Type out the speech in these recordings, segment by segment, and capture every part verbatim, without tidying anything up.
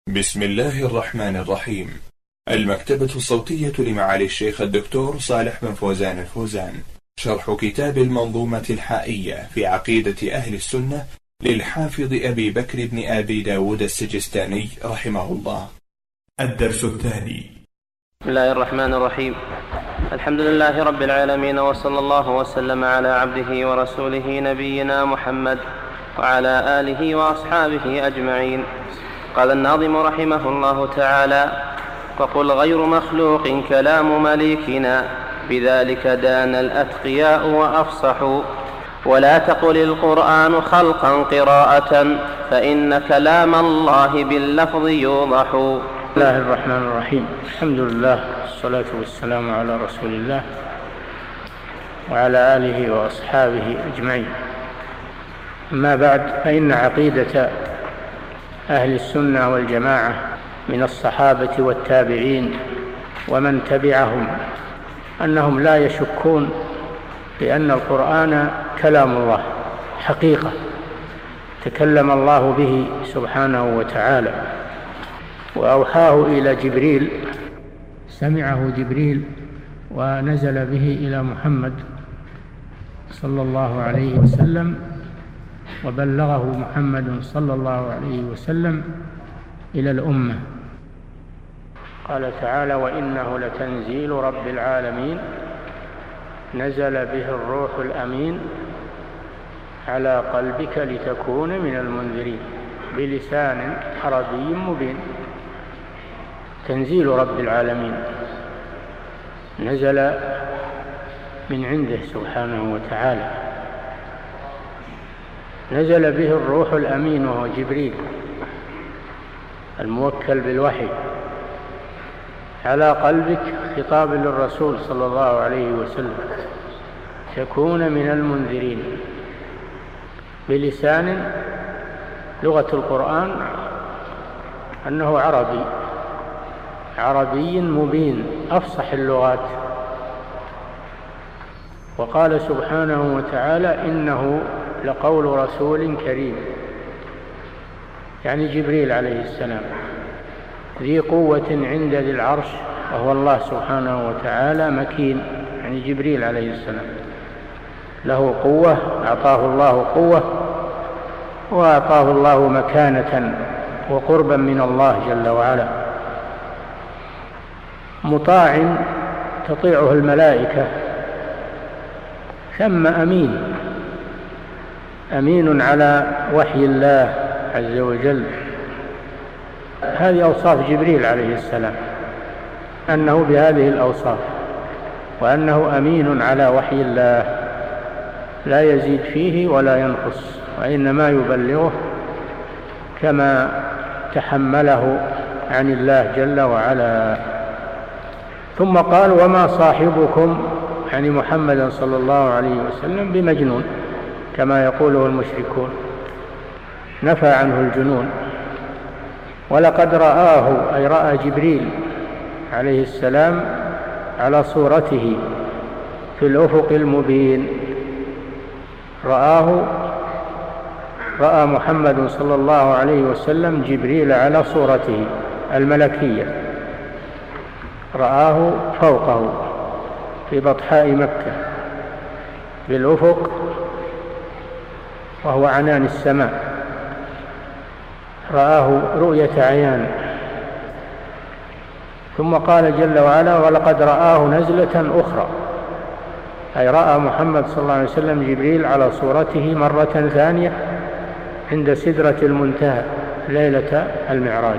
بسم الله الرحمن الرحيم. المكتبة الصوتية لمعالي الشيخ الدكتور صالح بن فوزان الفوزان، شرح كتاب المنظومة الحائية في عقيدة أهل السنة للحافظ أبي بكر بن أبي داود السجستاني رحمه الله. الدرس الثاني. بسم الله الرحمن الرحيم. الحمد لله رب العالمين، وصلى الله وسلم على عبده ورسوله نبينا محمد وعلى آله وأصحابه أجمعين. قال الناظم رحمه الله تعالى: وقل غير مخلوق كلام مليكنا، بذلك دان الأتقياء وأفصحوا. ولا تقل القرآن خلقا قراءة، فإن كلام الله باللفظ يوضح. بسم الله الرحمن الرحيم. الحمد لله والصلاة والسلام على رسول الله وعلى آله وأصحابه أجمعين. أما بعد، فإن عقيدة أهل السنة والجماعة من الصحابة والتابعين ومن تبعهم أنهم لا يشكون بأن القرآن كلام الله حقيقة، تكلم الله به سبحانه وتعالى، وأوحاه إلى جبريل، سمعه جبريل ونزل به إلى محمد صلى الله عليه وسلم، وبلغه محمد صلى الله عليه وسلم إلى الأمة. قال تعالى: وإنه لتنزيل رب العالمين، نزل به الروح الأمين على قلبك لتكون من المنذرين بلسان عربي مبين. تنزيل رب العالمين نزل من عنده سبحانه وتعالى، نزل به الروح الأمين وهو جبريل الموكل بالوحي على قلبك، خطاب للرسول صلى الله عليه وسلم، تكون من المنذرين بلسان، لغة القرآن أنه عربي عربي مبين، أفصح اللغات. وقال سبحانه وتعالى: إنه لقول رسول كريم، يعني جبريل عليه السلام، ذي قوة عند ذي العرش، وهو الله سبحانه وتعالى، مكين، يعني جبريل عليه السلام له قوة، أعطاه الله قوة، وأعطاه الله مكانة وقربا من الله جل وعلا، مطاع تطيعه الملائكة، ثم أمين أمين على وحي الله عز وجل. هذه أوصاف جبريل عليه السلام، أنه بهذه الأوصاف، وأنه أمين على وحي الله، لا يزيد فيه ولا ينقص، وإنما يبلغه كما تحمله عن الله جل وعلا. ثم قال: وما صاحبكم، يعني محمد صلى الله عليه وسلم، بمجنون كما يقوله المشركون، نفى عنه الجنون. ولقد رآه، أي رأى جبريل عليه السلام على صورته في الأفق المبين، رآه رأى محمد صلى الله عليه وسلم جبريل على صورته الملكية، رآه فوقه في بطحاء مكة بالأفق، وهو عنان السماء، رآه رؤية عيان. ثم قال جل وعلا: ولقد رآه نزلة أخرى، أي رأى محمد صلى الله عليه وسلم جبريل على صورته مرة ثانية عند سدرة المنتهى ليلة المعراج.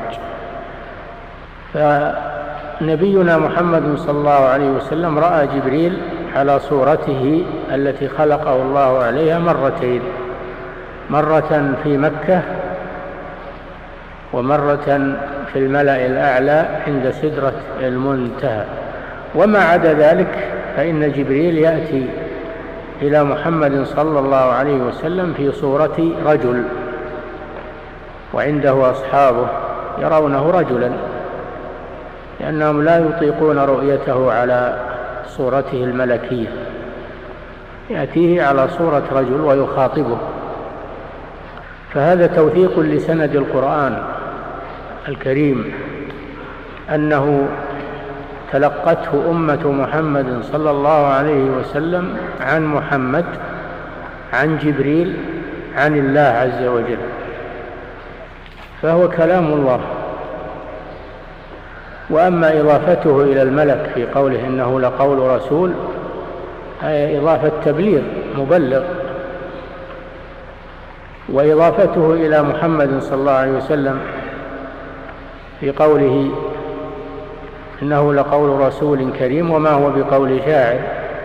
فنبينا محمد صلى الله عليه وسلم رأى جبريل على صورته التي خلقه الله عليها مرتين، مرة في مكة ومرة في الملأ الأعلى عند سدرة المنتهى. وما عدا ذلك فإن جبريل يأتي إلى محمد صلى الله عليه وسلم في صورة رجل، وعنده أصحابه يرونه رجلا، لأنهم لا يطيقون رؤيته على صورته الملكية، يأتيه على صورة رجل ويخاطبه. فهذا توثيق لسند القرآن الكريم أنه تلقته أمة محمد صلى الله عليه وسلم عن محمد عن جبريل عن الله عز وجل، فهو كلام الله. وأما إضافته إلى الملك في قوله إنه لقول رسول، هي إضافة تبليغ مبلغ، وإضافته إلى محمد صلى الله عليه وسلم في قوله إنه لقول رسول كريم وما هو بقول شاعر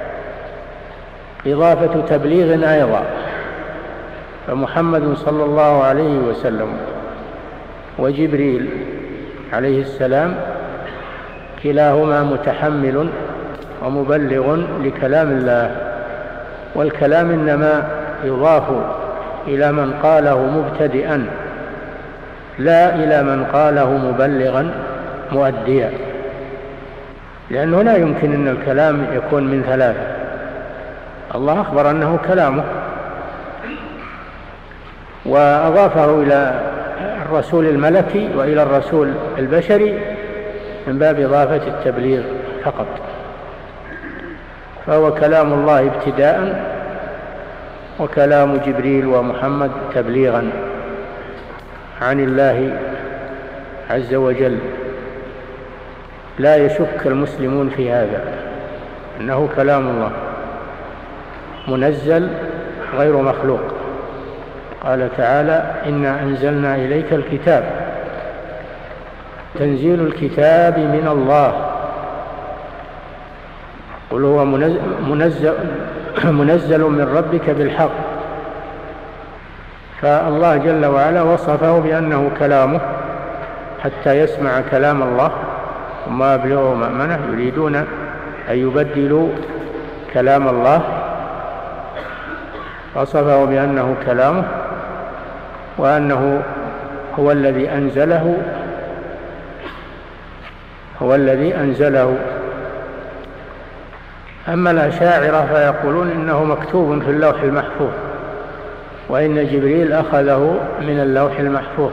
إضافة تبليغ أيضا. فمحمد صلى الله عليه وسلم وجبريل عليه السلام كلاهما متحمل ومبلغ لكلام الله، والكلام إنما يضاف إلى من قاله مبتدئا لا إلى من قاله مبلغا مؤديا، لأنه لا يمكن أن الكلام يكون من ثلاثة. الله أخبر أنه كلامه وأضافه إلى الرسول الملكي وإلى الرسول البشري من باب إضافة التبليغ فقط، فهو كلام الله ابتداء وكلام جبريل ومحمد تبليغا عن الله عز وجل. لا يشك المسلمون في هذا أنه كلام الله منزل غير مخلوق. قال تعالى إنا أنزلنا إليك الكتاب تنزيل الكتاب من الله، قل هو منزل, منزل من ربك بالحق. فالله جل وعلا وصفه بأنه كلامه حتى يسمع كلام الله وما يبلغه مأمنه، يريدون أن يبدلوا كلام الله، وصفه بأنه كلامه وأنه هو الذي أنزله هو الذي أنزله. أما الأشاعرة فيقولون إنه مكتوب في اللوح المحفوظ، وإن جبريل أخذه من اللوح المحفوظ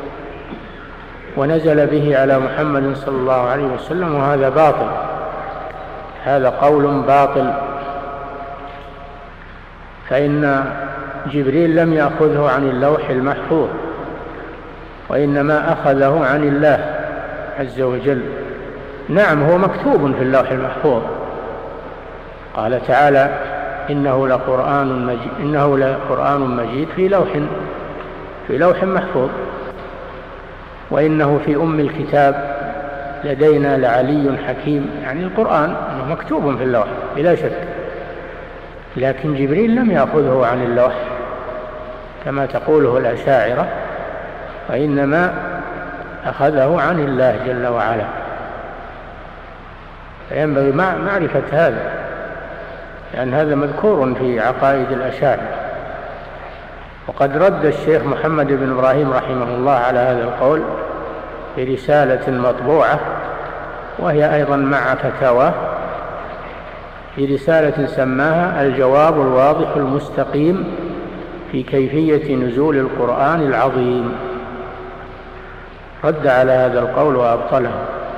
ونزل به على محمد صلى الله عليه وسلم، وهذا باطل، هذا قول باطل. فإن جبريل لم يأخذه عن اللوح المحفوظ، وإنما أخذه عن الله عز وجل. نعم هو مكتوب في اللوح المحفوظ، قال تعالى إنه لقرآن مجيد, إنه لقرآن مجيد في لوح في لوح محفوظ، وإنه في أم الكتاب لدينا لعلي حكيم، يعني القرآن إنه مكتوب في اللوح بلا شك، لكن جبريل لم يأخذه عن اللوح كما تقوله الأشاعرة، وإنما أخذه عن الله جل وعلا. فينبغي معرفة هذا، لأن هذا مذكور في عقائد الأشاعرة. وقد رد الشيخ محمد بن إبراهيم رحمه الله على هذا القول في رسالة مطبوعة، وهي أيضا مع فتاواه، في رسالة سماها الجواب الواضح المستقيم في كيفية نزول القرآن العظيم، رد على هذا القول وأبطله،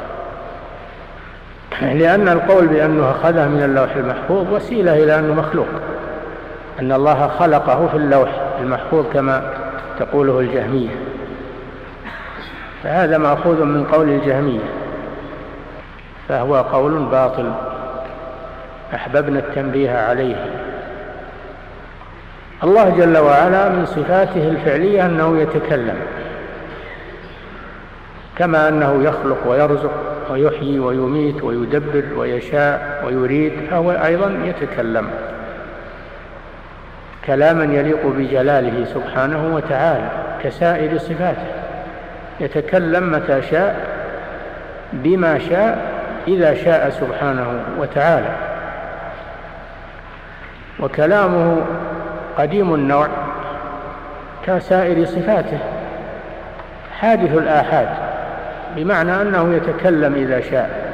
لأن القول بأنه أخذه من اللوح المحفوظ وسيلة إلى أنه مخلوق، أن الله خلقه في اللوح المحفوظ كما تقوله الجهمية، فهذا مأخوذ من قول الجهمية، فهو قول باطل أحببنا التنبيه عليه. الله جل وعلا من صفاته الفعلية أنه يتكلم، كما أنه يخلق ويرزق ويحيي ويميت ويدبر ويشاء ويريد، فهو أيضا يتكلم كلاما يليق بجلاله سبحانه وتعالى كسائر صفاته، يتكلم متى شاء بما شاء إذا شاء سبحانه وتعالى. وكلامه قديم النوع كسائر صفاته، حادث الآحاد، بمعنى أنه يتكلم إذا شاء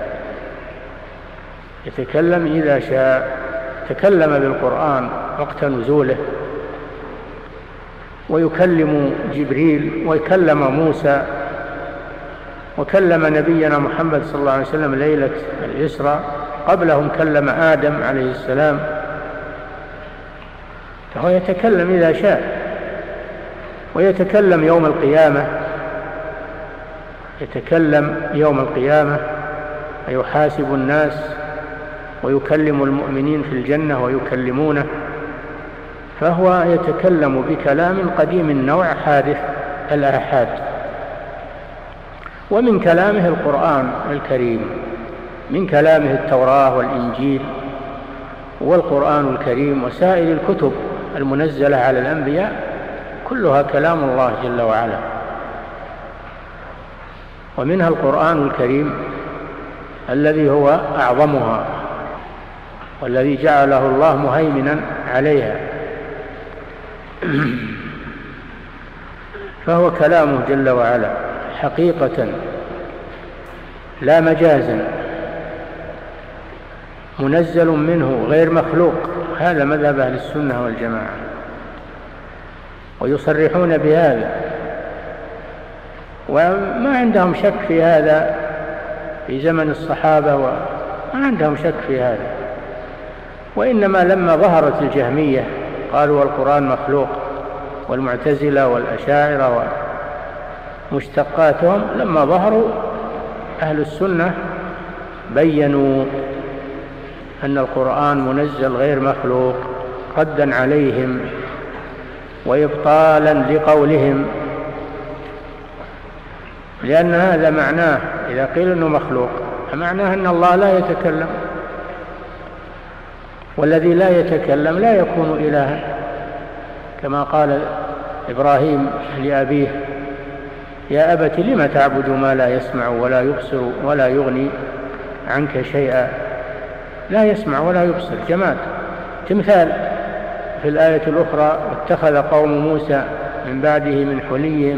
يتكلم إذا شاء تكلم بالقرآن وقت نزوله، ويكلم جبريل ويكلم موسى وكلم نبينا محمد صلى الله عليه وسلم ليلة الإسراء، قبلهم كلم آدم عليه السلام، فهو يتكلم إذا شاء، ويتكلم يوم القيامة، يتكلم يوم القيامة ويحاسب الناس ويكلم المؤمنين في الجنة ويكلمونه، فهو يتكلم بكلام قديم النوع حادث الآحاد. ومن كلامه القرآن الكريم، من كلامه التوراة والإنجيل والقرآن الكريم وسائر الكتب المنزلة على الأنبياء، كلها كلام الله جل وعلا. ومنها القرآن الكريم الذي هو أعظمها والذي جعله الله مهيمنا عليها، فهو كلامه جل وعلا حقيقة لا مجازا، منزل منه غير مخلوق. هذا مذهب أهل السنة والجماعة، ويصرحون بهذا، وما عندهم شك في هذا في زمن الصحابة، وما عندهم شك في هذا. وإنما لما ظهرت الجهمية قالوا القرآن مخلوق، والمعتزلة والأشاعرة ومشتقاتهم، لما ظهروا أهل السنة بيّنوا أن القرآن منزل غير مخلوق، ردا عليهم وإبطالا لقولهم، لأن هذا معناه إذا قيل أنه مخلوق معناه أن الله لا يتكلم، والذي لا يتكلم لا يكون إلها، كما قال إبراهيم لأبيه: يا أبت لم تعبد ما لا يسمع ولا يبصر ولا يغني عنك شيئا. لا يسمع ولا يبصر، جماد. تمثال في الآية الأخرى: واتخذ قوم موسى من بعده من حليهم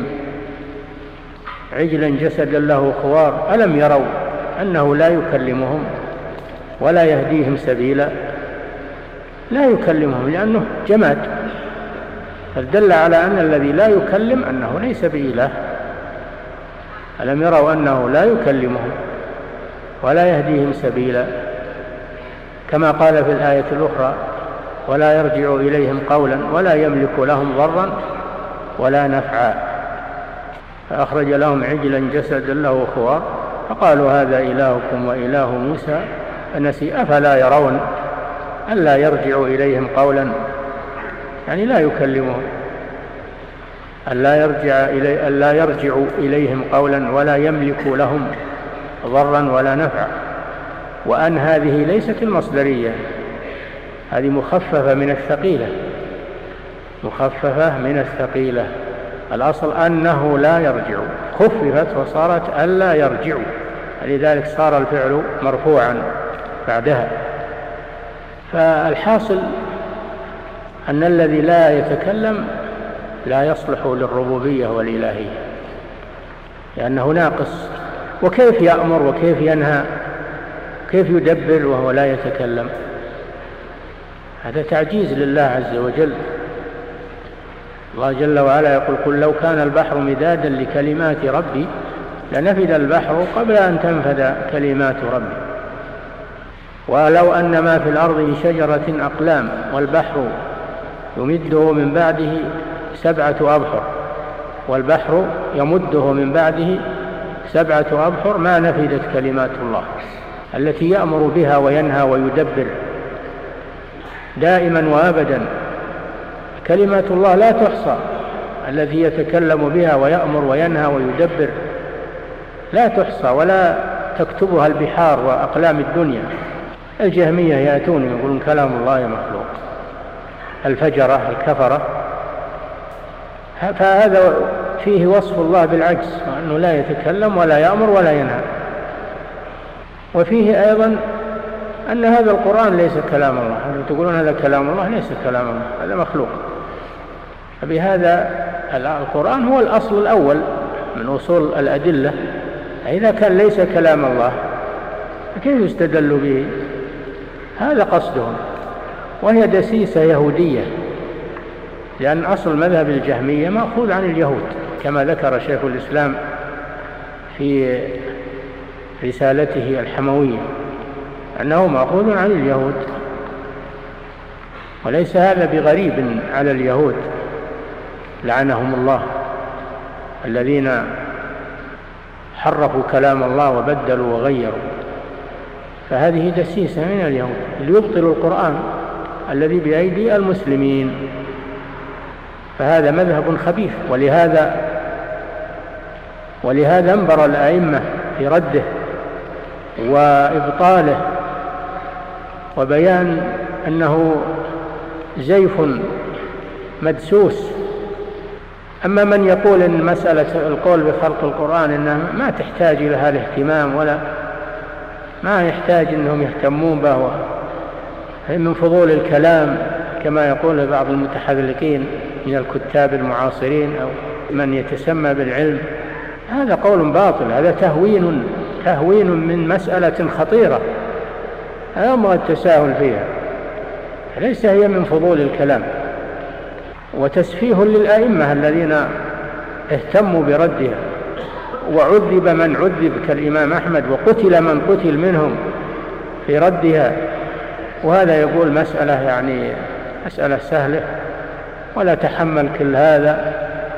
عجلا جسدا له خوار ألم يروا أنه لا يكلمهم ولا يهديهم سبيلا. لا يكلمهم لأنه جماد، فدل على أن الذي لا يكلم أنه ليس بإله. ألم يروا أنه لا يكلمهم ولا يهديهم سبيلا، كما قال في الآية الأخرى: ولا يرجع إليهم قولا ولا يملك لهم ضرا ولا نفعا. فأخرج لهم عجلا جسدا له خوار فقالوا هذا إلهكم وإله موسى فنسي. أفلا يرون ألا يرجع إليهم قولا، يعني لا يكلمهم، ألا يرجع إلي ألا يرجع إليهم قولا ولا يملك لهم ضرا ولا نفعا. وأن هذه ليست المصدرية، هذه مخففة من الثقيلة، مخففة من الثقيلة. الأصل أنه لا يرجع، خففت وصارت ألا يرجع، لذلك صار الفعل مرفوعا بعدها. فالحاصل أن الذي لا يتكلم لا يصلح للربوبية والإلهية، لأنه ناقص. وكيف يأمر وكيف ينهى كيف يدبر وهو لا يتكلم؟ هذا تعجيز لله عز وجل. الله جل وعلا يقول: قل لو كان البحر مدادا لكلمات ربي لنفد البحر قبل أن تنفد كلمات ربي ولو أن ما في الأرض من شجرة أقلام والبحر يمده من بعده سبعة أبحر والبحر يمده من بعده سبعة أبحر ما نفدت كلمات الله التي يأمر بها وينهى ويدبر دائما وأبدا. كلمات الله لا تحصى، الذي يتكلم بها ويأمر وينهى ويدبر لا تحصى ولا تكتبها البحار وأقلام الدنيا. الجهمية يأتون يقولون كلام الله مخلوق، الفجرة الكفرة، فهذا فيه وصف الله بالعجز، وأنه لا يتكلم ولا يأمر ولا ينهى. وفيه أيضا أن هذا القرآن ليس كلام الله، تقولون هذا كلام الله، ليس كلام الله، هذا مخلوق. فبهذا القرآن هو الأصل الأول من أصول الأدلة، إذا كان ليس كلام الله كيف يستدل به؟ هذا قصدهم، وهي دسيسة يهودية، لأن أصل مذهب الجهمية مأخوذ عن اليهود كما ذكر شيخ الإسلام في رسالته الحموية أنه مأخوذ عن اليهود، وليس هذا بغريب على اليهود لعنهم الله الذين حرفوا كلام الله وبدلوا وغيروا. فهذه دسيسة من اليهود ليبطلوا القرآن الذي بأيدي المسلمين، فهذا مذهب خبيث. ولهذا ولهذا انبر الأئمة في رده وإبطاله وبيان أنه زيف مدسوس. أما من يقول أن مسألة القول بخلق القرآن إنها ما تحتاج إلى هذا الاهتمام ولا ما يحتاج أنهم يهتمون به من فضول الكلام كما يقول بعض المتحذلقين من الكتاب المعاصرين أو من يتسمى بالعلم، هذا قول باطل، هذا تهوين تهوين من مسألة خطيرة لا ينبغي التساهل فيها، ليس هي من فضول الكلام، وتسفيه للأئمة الذين اهتموا بردها. وعذب من عذب كالإمام أحمد وقتل من قتل منهم في ردها، وهذا يقول مسألة يعني مسألة سهلة ولا تحمل كل هذا.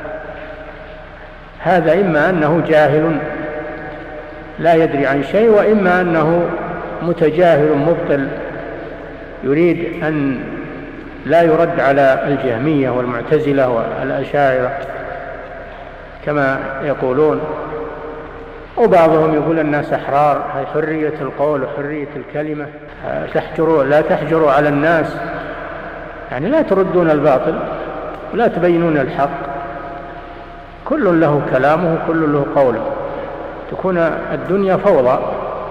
هذا إما أنه جاهل لا يدري عن شيء، وإما أنه متجاهل مبطل يريد أن لا يرد على الجهمية والمعتزلة والأشاعرة كما يقولون. وبعضهم يقول الناس أحرار، هي حرية القول وحرية الكلمة، تحجروا لا تحجروا على الناس، يعني لا تردون الباطل ولا تبينون الحق، كل له كلامه كل له قوله، تكون الدنيا فوضى.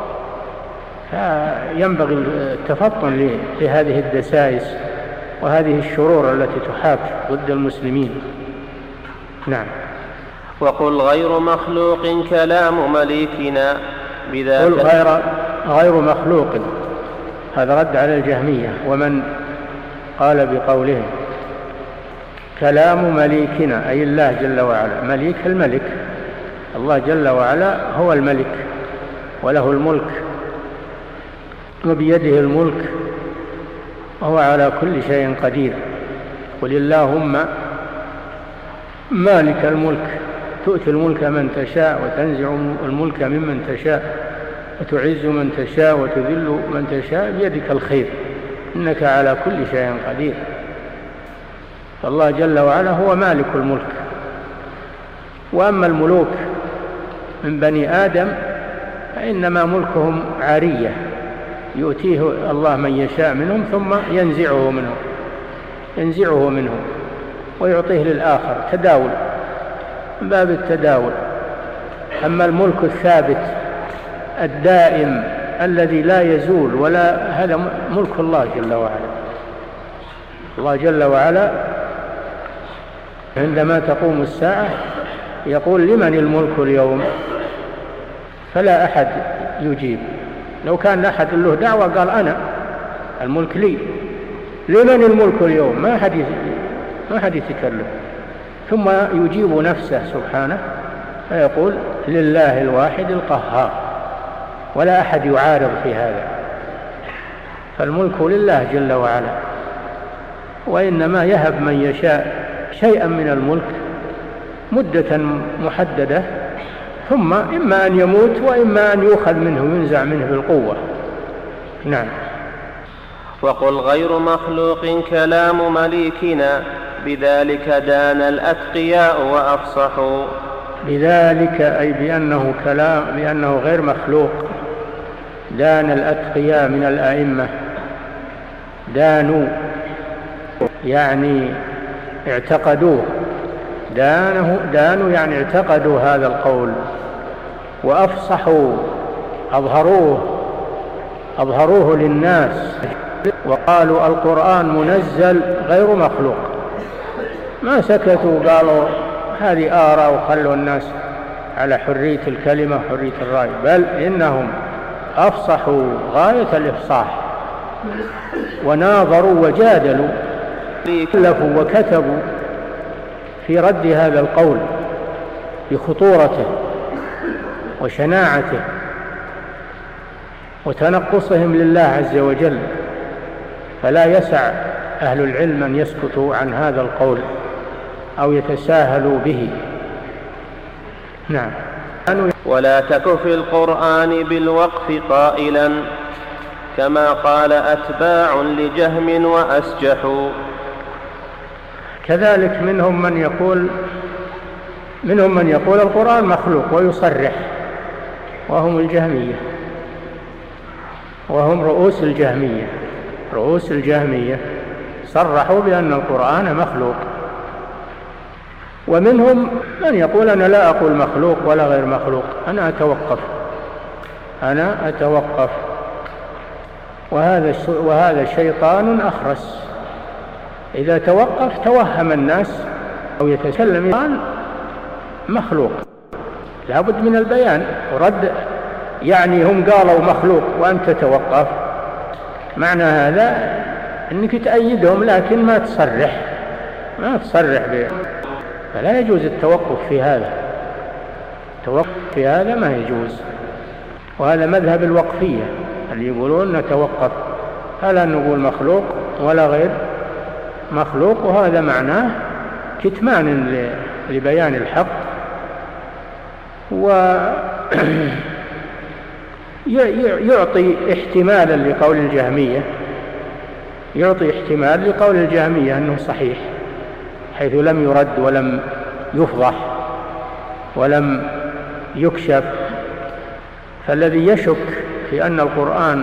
فينبغي التفطن لهذه الدسائس وهذه الشرور التي تحاك ضد المسلمين. نعم. وقل غير مخلوق كلام مليكنا بذاك قل غير, غير مخلوق، هذا رد على الجهمية ومن قال بقولهم كلام مليكنا أي الله جل وعلا. مليك الملك، الله جل وعلا هو الملك وله الملك وبيده الملك وهو على كل شيء قدير. قل اللهم مالك الملك تؤتي الملك من تشاء وتنزع الملك ممن تشاء وتعز من تشاء وتذل من تشاء بيدك الخير إنك على كل شيء قدير. فالله جل وعلا هو مالك الملك. وأما الملوك من بني آدم فإنما ملكهم عارية يؤتيه الله من يشاء منهم ثم ينزعه منه ينزعه منه ويعطيه للآخر، تداول من باب التداول. أما الملك الثابت الدائم الذي لا يزول ولا، هذا ملك الله جل وعلا. الله جل وعلا عندما تقوم الساعة يقول لمن الملك اليوم، فلا أحد يجيب. لو كان أحد له دعوة قال أنا الملك لي، لمن الملك اليوم، ما أحد ما أحد يتكلم، ثم يجيب نفسه سبحانه فيقول لله الواحد القهار، ولا أحد يعارض في هذا. فالملك لله جل وعلا، وإنما يهب من يشاء شيئا من الملك مدة محددة ثم إما أن يموت وإما أن يؤخذ منه وينزع منه بالقوة. نعم. وقل غير مخلوق كلام مليكنا بذلك دان الأتقياء وأفصحوا. بذلك أي بأنه كلام بأنه غير مخلوق دان الأتقياء من الأئمة. دانوا يعني اعتقدوه، دانه دانوا يعني اعتقدوا هذا القول، وأفصحوا أظهروه أظهروه للناس وقالوا القرآن منزل غير مخلوق. ما سكتوا قالوا هذه آراء وخلوا الناس على حرية الكلمة وحرية الرأي، بل إنهم أفصحوا غاية الإفصاح وناظروا وجادلوا ألفوا وكتبوا في رد هذا القول بخطورته وشناعته وتنقصهم لله عز وجل، فلا يسع أهل العلم أن يسكتوا عن هذا القول أو يتساهلوا به. نعم. ولا تك في القرآن بالوقف قائلا كما قال أتباع لجهم وأسجحوا. كذلك منهم من يقول منهم من يقول القرآن مخلوق ويصرح، وهم الجهمية، وهم رؤوس الجهمية رؤوس الجهمية صرحوا بأن القرآن مخلوق. ومنهم من يقول أنا لا أقول مخلوق ولا غير مخلوق، أنا أتوقف أنا أتوقف وهذا وهذا شيطان أخرس. إذا توقف توهم الناس أو يتكلم عن مخلوق، لا بد من البيان ورد. يعني هم قالوا مخلوق وأنت توقف، معنى هذا أنك تأيدهم لكن ما تصرح ما تصرح به، فلا يجوز التوقف في هذا. التوقف في هذا ما يجوز، وهذا مذهب الوقفية اللي يقولون نتوقف، فلا نقول مخلوق ولا غير مخلوق، وهذا معناه كتمان لبيان الحق، ويعطي احتمالا لقول الجهمية يعطي احتمال لقول الجهمية أنه صحيح، حيث لم يرد ولم يفضح ولم يكشف. فالذي يشك في أن القرآن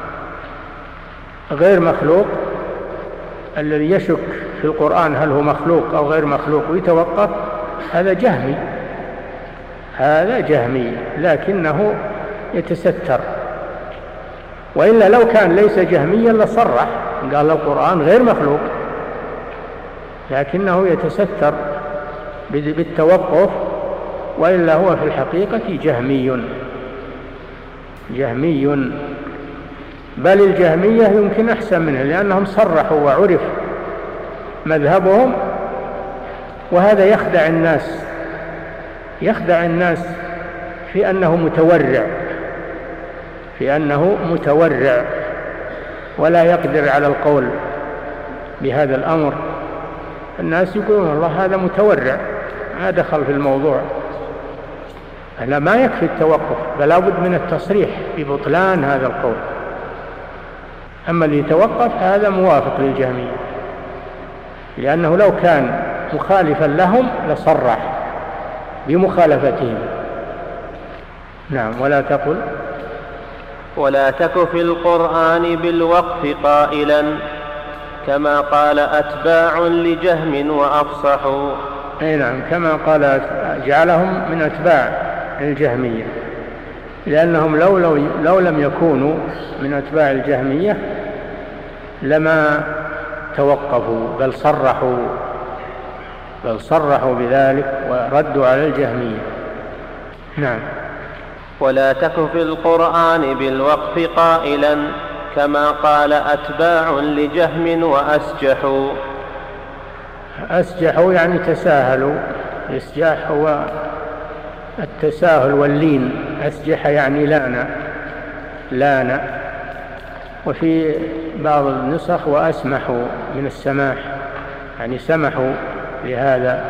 غير مخلوق، الذي يشك في القرآن هل هو مخلوق أو غير مخلوق ويتوقف، هذا جهمي هذا جهمي لكنه يتستر. وإلا لو كان ليس جهميا لصرح قال القرآن غير مخلوق، لكنه يتستر بالتوقف، وإلا هو في الحقيقة جهمي جهمي بل الجهمية يمكن أحسن منه، لأنهم صرحوا وعرف مذهبهم، وهذا يخدع الناس يخدع الناس في أنه متورع في أنه متورع ولا يقدر على القول بهذا الأمر. الناس يقولون الله هذا متورع ما دخل في الموضوع. لا، ما يكفي التوقف، بل لابد من التصريح ببطلان هذا القول. أما اللي يتوقف هذا موافق للجهمية، لأنه لو كان مخالفا لهم لصرح بمخالفتهم. نعم. ولا تقل ولا تك في القرآن بالوقف قائلا كما قال أتباع لجهم وأفصحوا. أي نعم، كما قال جعلهم من أتباع الجهمية، لأنهم لو, لو, لو لم يكونوا من أتباع الجهمية لما توقفوا، بل صرحوا بل صرحوا بذلك وردوا على الجهمية. نعم. ولا تك في القرآن بالوقف قائلا كما قال أتباع لجهم وأسجحوا. أسجحوا يعني تساهلوا. الإسجاح هو التساهل واللين. أسجح يعني لانا لانا وفي بعض النسخ وأسمحوا من السماح، يعني سمحوا لهذا.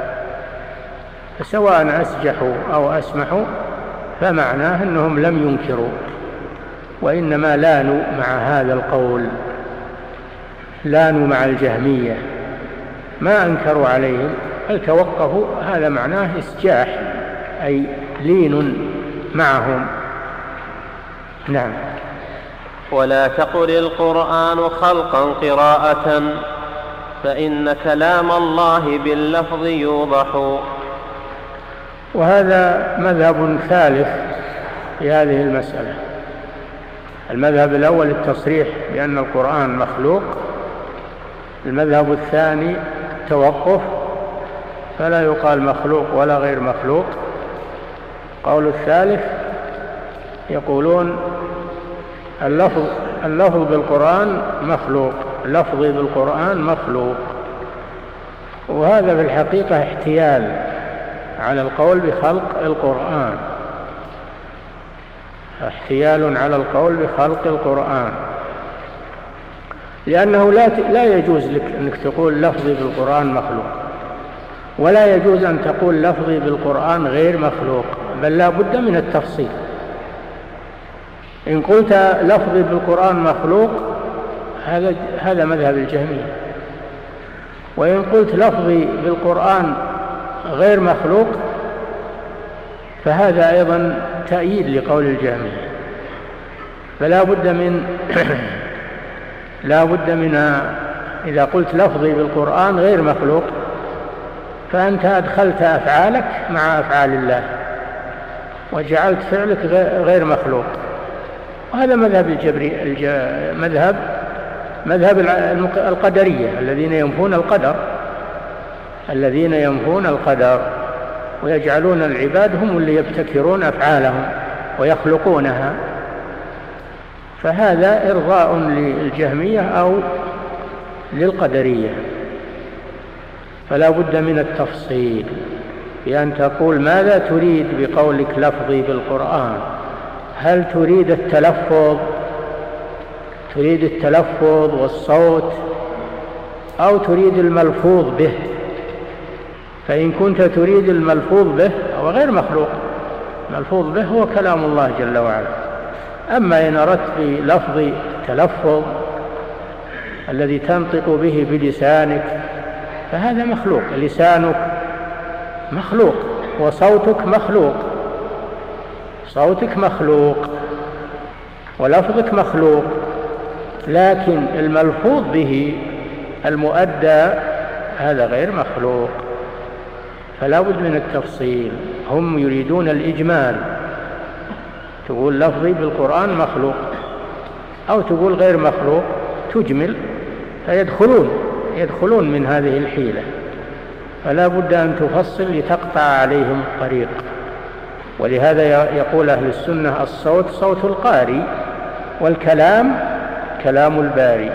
فسواء أسجحوا أو أسمحوا فمعناه أنهم لم ينكروا، وإنما لانوا مع هذا القول، لانوا مع الجهمية، ما أنكروا عليهم بل توقفوا. هذا معناه إسجاح أي لين معهم. نعم. ولا تقل القرآن خلقا قراءة فإن كلام الله باللفظ يوضح. وهذا مذهب ثالث في هذه المسألة. المذهب الأول التصريح بأن القرآن مخلوق، المذهب الثاني التوقف فلا يقال مخلوق ولا غير مخلوق. قول الثالث يقولون اللفظ اللفظ بالقرآن مخلوق، لفظي بالقرآن مخلوق. وهذا في الحقيقة احتيال على القول بخلق القرآن، احتيال على القول بخلق القرآن، لأنه لا لا يجوز لك أنك تقول لفظي بالقرآن مخلوق، ولا يجوز أن تقول لفظي بالقرآن غير مخلوق، بل لا بد من التفصيل. إن قلت لفظي بالقرآن مخلوق هذا هذا مذهب الجهمية، وإن قلت لفظي بالقرآن غير مخلوق فهذا أيضا تأييد لقول الجهمية. فلا بد من لا بد من إذا قلت لفظي بالقرآن غير مخلوق فأنت أدخلت أفعالك مع أفعال الله وجعلت فعلك غير مخلوق، وهذا مذهب الجبري مذهب مذهب القدرية الذين ينفون القدر الذين ينفون القدر ويجعلون العباد هم اللي يبتكرون أفعالهم ويخلقونها، فهذا إرضاء للجهمية أو للقدرية. فلا بد من التفصيل بأن تقول ماذا تريد بقولك لفظي بالقرآن؟ هل تريد التلفظ تريد التلفظ والصوت أو تريد الملفوظ به؟ فإن كنت تريد الملفوظ به هو غير مخلوق، الملفوظ به هو كلام الله جل وعلا. أما إن أردت بلفظ التلفظ الذي تنطق به بلسانك فهذا مخلوق، لسانك مخلوق وصوتك مخلوق، صوتك مخلوق ولفظك مخلوق، لكن الملفوظ به المؤدى هذا غير مخلوق. فلا بد من التفصيل. هم يريدون الإجمال، تقول لفظي بالقرآن مخلوق أو تقول غير مخلوق، تجمل، فيدخلون يدخلون من هذه الحيلة. فلا بد أن تفصل لتقطع عليهم الطريق. ولهذا يقول أهل السنة الصوت صوت القاري والكلام كلام الباري،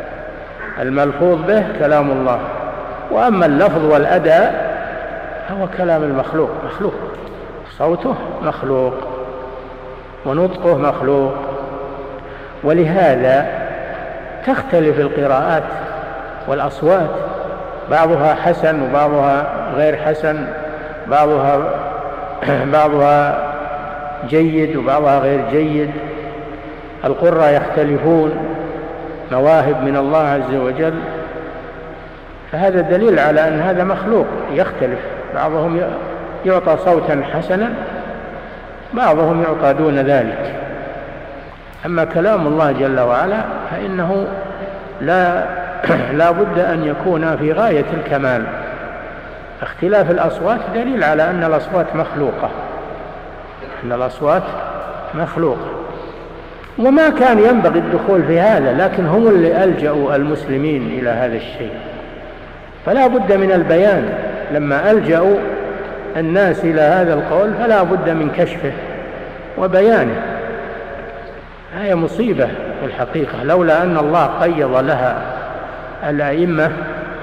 الملفوظ به كلام الله، وأما اللفظ والأداء هو كلام المخلوق، مخلوق صوته مخلوق ونطقه مخلوق. ولهذا تختلف القراءات والأصوات، بعضها حسن وبعضها غير حسن، بعضها بعضها جيد وبعضها غير جيد. القراء يختلفون، مواهب من الله عز وجل، فهذا دليل على أن هذا مخلوق يختلف، بعضهم يعطى صوتا حسنا، بعضهم يعطى دون ذلك. أما كلام الله جل وعلا فإنه لا لا بد أن يكون في غاية الكمال. اختلاف الأصوات دليل على أن الأصوات مخلوقة، أن الأصوات مخلوقة، وما كان ينبغي الدخول في هذا، لكن هم اللي ألجأوا المسلمين إلى هذا الشيء. فلا بد من البيان، لما ألجأوا الناس إلى هذا القول فلا بد من كشفه وبيانه. هي مصيبة في الحقيقة، لولا أن الله قيض لها الأئمة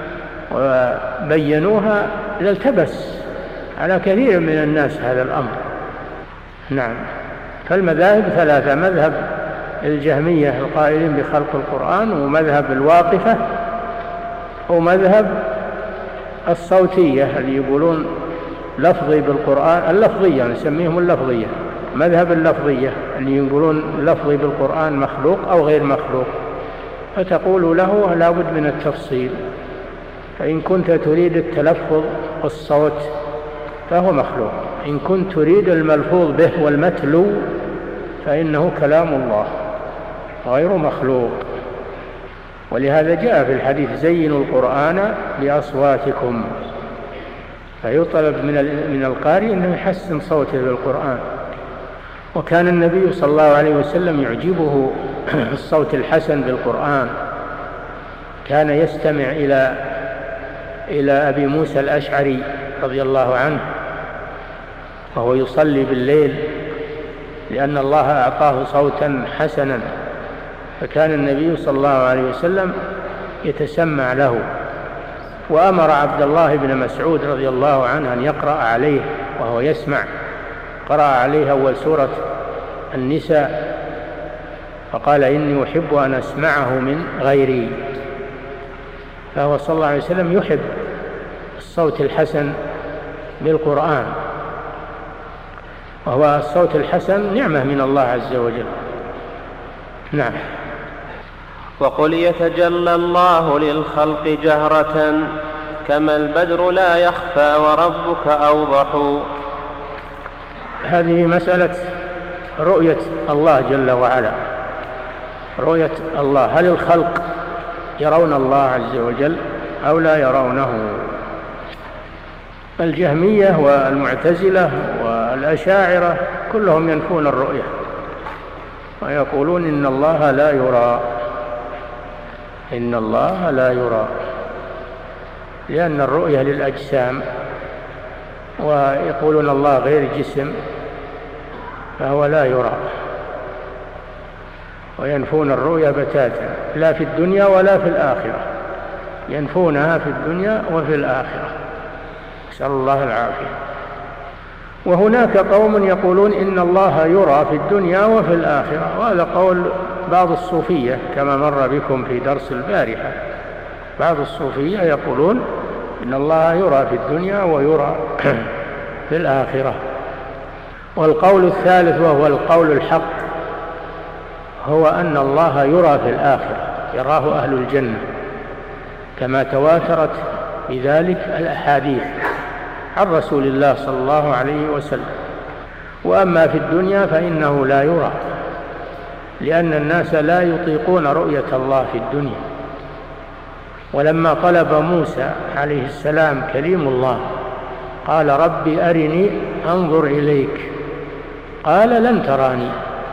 وبينوها لالتبس على كثير من الناس هذا الأمر. نعم. فالمذاهب ثلاثة: مذهب الجهمية القائلين بخلق القرآن، ومذهب الواقفة، ومذهب الصوتية اللي يقولون لفظي بالقرآن، اللفظية نسميهم اللفظية، مذهب اللفظية اللي يقولون لفظي بالقرآن مخلوق أو غير مخلوق. فتقول له لا بد من التفصيل، فإن كنت تريد التلفظ والصوت فهو مخلوق، إن كنت تريد الملفوظ به والمتلو فإنه كلام الله غير مخلوق. ولهذا جاء في الحديث: زينوا القرآن بأصواتكم. فيطلب من القارئ أنه يحسن صوته بالقرآن. وكان النبي صلى الله عليه وسلم يعجبه الصوت الحسن بالقرآن، كان يستمع إلى إلى أبي موسى الأشعري رضي الله عنه وهو يصلي بالليل، لأن الله أعطاه صوتا حسنا، فكان النبي صلى الله عليه وسلم يتسمع له. وأمر عبد الله بن مسعود رضي الله عنه أن يقرأ عليه وهو يسمع، قرأ عليه أول سورة النساء فقال إني أحب أن أسمعه من غيري، فهو صلى الله عليه وسلم يحب الصوت الحسن بالقرآن، وهو الصوت الحسن نعمة من الله عز وجل. نعم. وقل يتجلى الله للخلق جهرة كما البدر لا يخفى وربك أوضح. هذه مسألة رؤية الله جل وعلا، رؤية الله، هل الخلق يرون الله عز وجل أو لا يرونه؟ الجهمية والمعتزلة والأشاعرة كلهم ينفون الرؤية ويقولون إن الله لا يرى، إن الله لا يرى، لأن الرؤية للأجسام، ويقولون الله غير جسم فهو لا يرى، وينفون الرؤية بتاتا لا في الدنيا ولا في الآخرة، ينفونها في الدنيا وفي الآخرة، نسأل الله العافية. وهناك قوم يقولون إن الله يرى في الدنيا وفي الآخرة، وهذا قول بعض الصوفية كما مر بكم في درس البارحة، بعض الصوفية يقولون إن الله يرى في الدنيا ويرى في الآخرة. والقول الثالث وهو القول الحق هو أن الله يرى في الآخرة، يراه أهل الجنة كما تواترت بذلك الأحاديث عن رسول الله صلى الله عليه وسلم. وأما في الدنيا فإنه لا يرى، لأن الناس لا يطيقون رؤية الله في الدنيا. ولما طلب موسى عليه السلام كليم الله قال ربي أرني أنظر إليك، قال لن تراني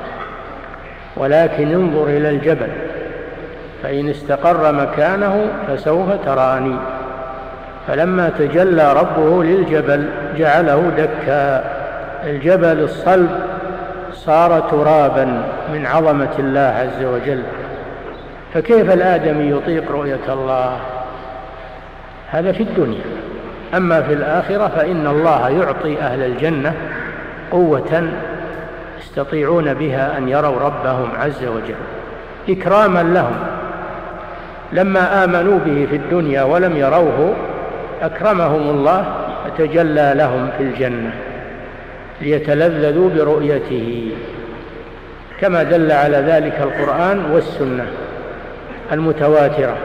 ولكن انظر إلى الجبل فإن استقر مكانه فسوف تراني. فلما تجلى ربه للجبل جعله دكا، الجبل الصلب صار ترابا من عظمة الله عز وجل، فكيف الآدمي يطيق رؤية الله؟ هذا في الدنيا. أما في الآخرة فإن الله يعطي أهل الجنة قوة يستطيعون بها أن يروا ربهم عز وجل إكراما لهم. لما آمنوا به في الدنيا ولم يروه أكرمهم الله وتجلى لهم في الجنة ليتلذذوا برؤيته، كما دل على ذلك القرآن والسنة المتواترة.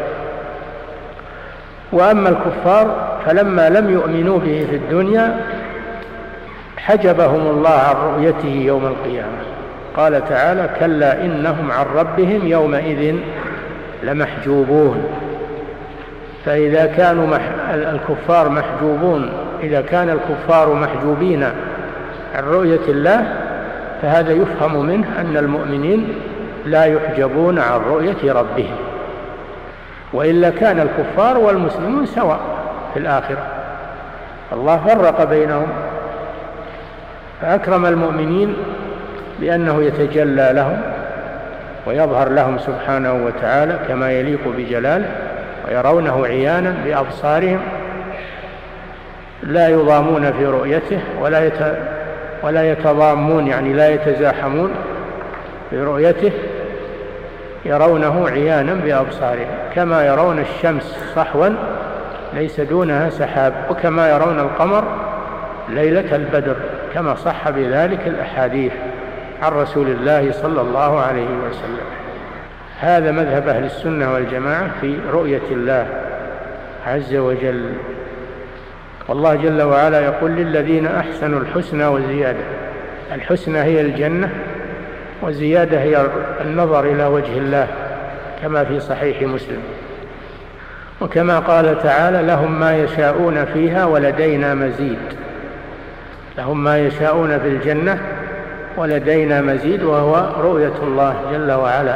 وأما الكفار فلما لم يؤمنوا به في الدنيا حجبهم الله عن رؤيته يوم القيامة. قال تعالى كلا إنهم عن ربهم يومئذ لمحجوبون. فإذا كانوا مح... الكفار محجوبون، إذا كان الكفار محجوبين عن رؤية الله فهذا يفهم منه أن المؤمنين لا يحجبون عن رؤية ربهم، وإلا كان الكفار والمسلمون سواء في الآخرة. الله فرق بينهم فأكرم المؤمنين بأنه يتجلى لهم ويظهر لهم سبحانه وتعالى كما يليق بجلاله، ويرونه عيانا بأبصارهم لا يضامون في رؤيته ولا يت... ولا يتضامون، يعني لا يتزاحمون في رؤيته، يرونه عيانا بأبصارهم كما يرون الشمس صحوا ليس دونها سحاب، وكما يرون القمر ليلة البدر، كما صح بذلك الأحاديث عن رسول الله صلى الله عليه وسلم. هذا مذهب أهل السنة والجماعة في رؤية الله عز وجل. والله جل وعلا يقول للذين أحسنوا الحسنى وزيادة. الحسنى هي الجنة، وزيادة هي النظر إلى وجه الله كما في صحيح مسلم. وكما قال تعالى لهم ما يشاءون فيها ولدينا مزيد، لهم ما يشاءون في الجنة ولدينا مزيد، وهو رؤية الله جل وعلا.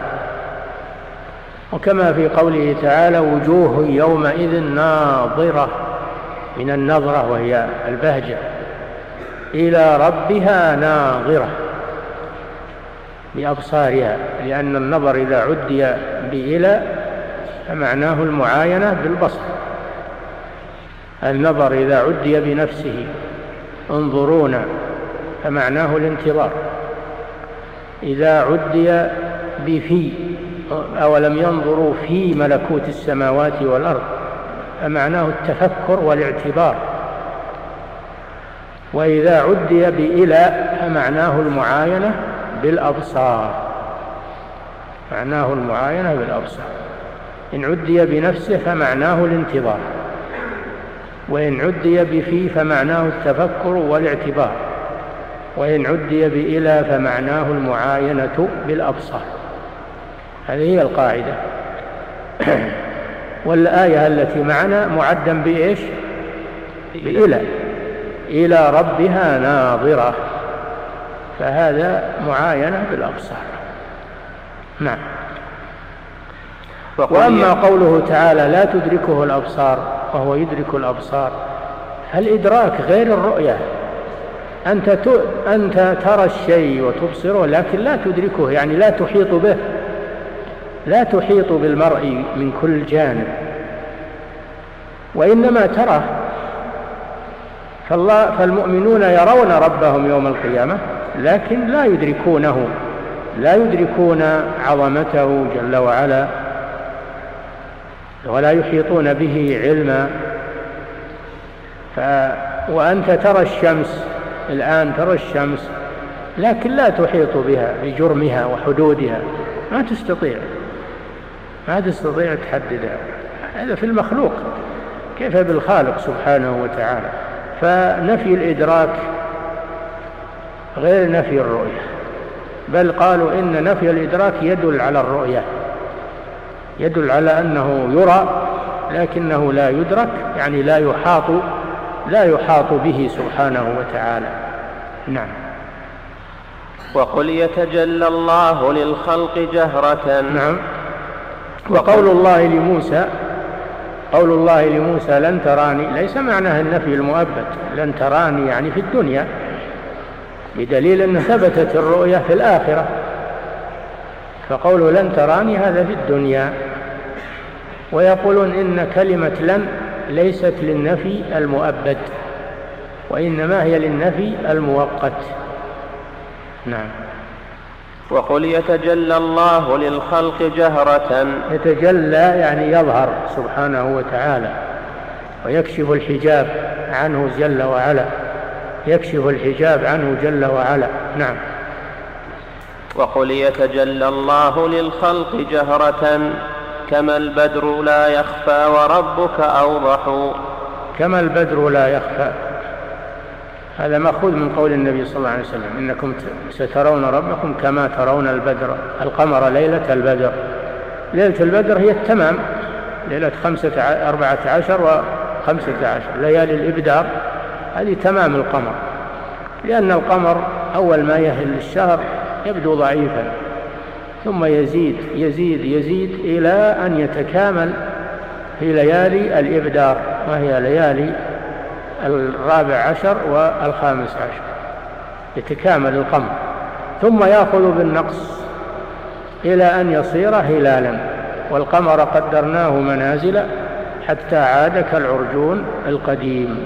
وكما في قوله تعالى وجوه يومئذ ناظرة، من النظرة وهي البهجة، إلى ربها ناظرة بأبصارها، لأن النظر إذا عدي بإلى فمعناه المعاينة بالبصر، النظر إذا عدي بنفسه انظرونا فمعناه الانتظار. إذا عدي بفي أولم ينظروا في ملكوت السماوات والأرض فمعناه التفكر والاعتبار، وإذا عدي بإلى فمعناه المعاينة بالأبصار، معناه المعاينة بالأبصار. إن عدي بنفسه فمعناه الانتظار، وإن عدي بفي فمعناه التفكر والاعتبار، وإن عدي بإلى فمعناه المعاينة بالأبصار. هذه هي القاعدة. والآية التي معنا معدا بإيش؟ بإلى، إلى ربها ناظرة، فهذا معاينة بالأبصار. نعم. وأما قوله تعالى لا تدركه الأبصار وهو يدرك الأبصار، فالإدراك غير الرؤية. أنت أنت ترى الشيء وتبصره لكن لا تدركه، يعني لا تحيط به، لا تحيط بالمرء من كل جانب، وإنما تراه. فالله فالمؤمنون يرون ربهم يوم القيامة لكن لا يدركونه، لا يدركون عظمته جل وعلا، ولا يحيطون به علما. ف... وأنت ترى الشمس الآن، ترى الشمس لكن لا تحيط بها بجرمها وحدودها، ما تستطيع ما تستطيع تحددها. هذا في المخلوق، كيف بالخالق سبحانه وتعالى؟ فنفي الإدراك غير نفي الرؤية، بل قالوا إن نفي الإدراك يدل على الرؤية، يدل على أنه يرى لكنه لا يدرك، يعني لا يحاط لا يحاط به سبحانه وتعالى. نعم. وقل يتجلى الله للخلق جهرة. نعم. وقول الله لموسى قول الله لموسى لن تراني ليس معناه النفي المؤبد، لن تراني يعني في الدنيا، بدليل أن ثبتت الرؤية في الآخرة، فقوله لن تراني هذا في الدنيا. ويقولون إن كلمة لن ليست للنفي المؤبد، وإنما هي للنفي المؤقت. نعم. وقل يتجلى الله للخلق جهرة. يتجلى يعني يظهر سبحانه وتعالى، ويكشف الحجاب عنه جل وعلا، يكشف الحجاب عنه جل وعلا. نعم. وقل يتجلى الله للخلق جهرة كما البدر لا يخفى وربك أوضح. كما البدر لا يخفى، هذا مأخوذ من قول النبي صلى الله عليه وسلم إنكم سترون ربكم كما ترون البدر القمر ليلة البدر. ليلة البدر هي التمام، ليلة خمسة أربعة عشر وخمسة عشر، ليالي الإبدار هذه تمام القمر، لأن القمر أول ما يهل الشهر يبدو ضعيفا، ثم يزيد يزيد يزيد إلى أن يتكامل في ليالي الإبدار، وهي ليالي الرابع عشر والخامس عشر، يتكامل القمر، ثم يأخذ بالنقص إلى أن يصير هلالا. والقمر قدرناه منازل حتى عاد كالعرجون القديم.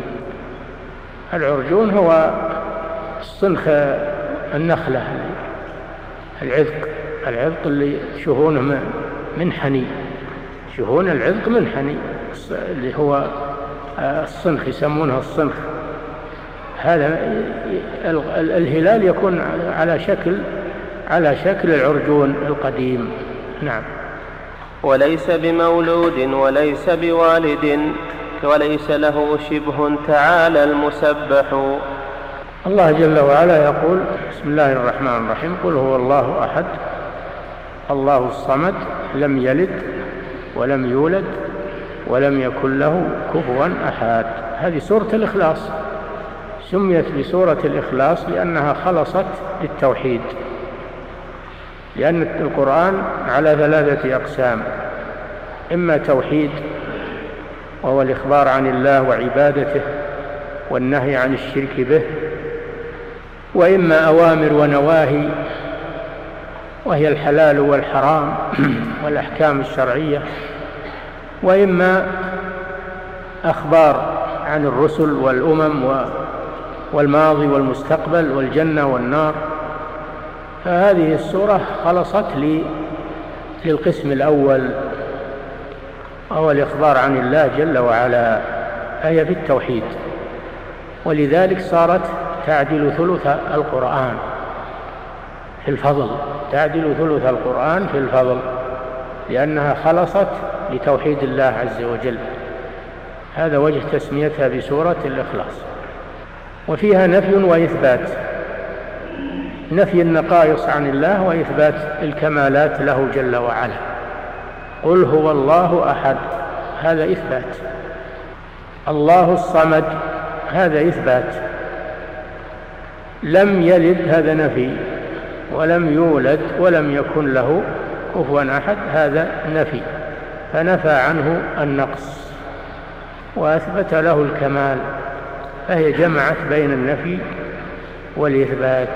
العرجون هو الصنخ النخلة، العذق العذق اللي شهونه منحني، شهون العذق منحني، اللي هو الصنخ، يسمونها الصنخ. هذا الهلال يكون على شكل على شكل العرجون القديم. نعم. وليس بمولود وليس بوالد وليس له شبه تعالى المسبح. الله جل وعلا يقول بسم الله الرحمن الرحيم قل هو الله أحد الله الصمد لم يلد ولم يولد ولم يكن له كفوا أحد. هذه سورة الإخلاص، سميت بسورة الإخلاص لأنها خلصت للتوحيد، لأن القرآن على ثلاثة أقسام: إما توحيد وهو الإخبار عن الله وعبادته والنهي عن الشرك به، وإما أوامر ونواهي وهي الحلال والحرام والأحكام الشرعية، وإما أخبار عن الرسل والأمم والماضي والمستقبل والجنة والنار. فهذه السورة خلصت لي للقسم الأول وهو الإخبار عن الله جل وعلا، هي في التوحيد، ولذلك صارت تعدل ثلث القرآن في الفضل، تعدل ثلث القرآن في الفضل، لأنها خلصت لتوحيد الله عز وجل. هذا وجه تسميتها بسورة الإخلاص. وفيها نفي وإثبات، نفي النقائص عن الله وإثبات الكمالات له جل وعلا. قل هو الله أحد، هذا إثبات. الله الصمد، هذا إثبات. لم يلد، هذا نفي. ولم يولد ولم يكن له كفوا أحد، هذا نفي، فنفى عنه النقص وأثبت له الكمال، فهي جمعت بين النفي والإثبات.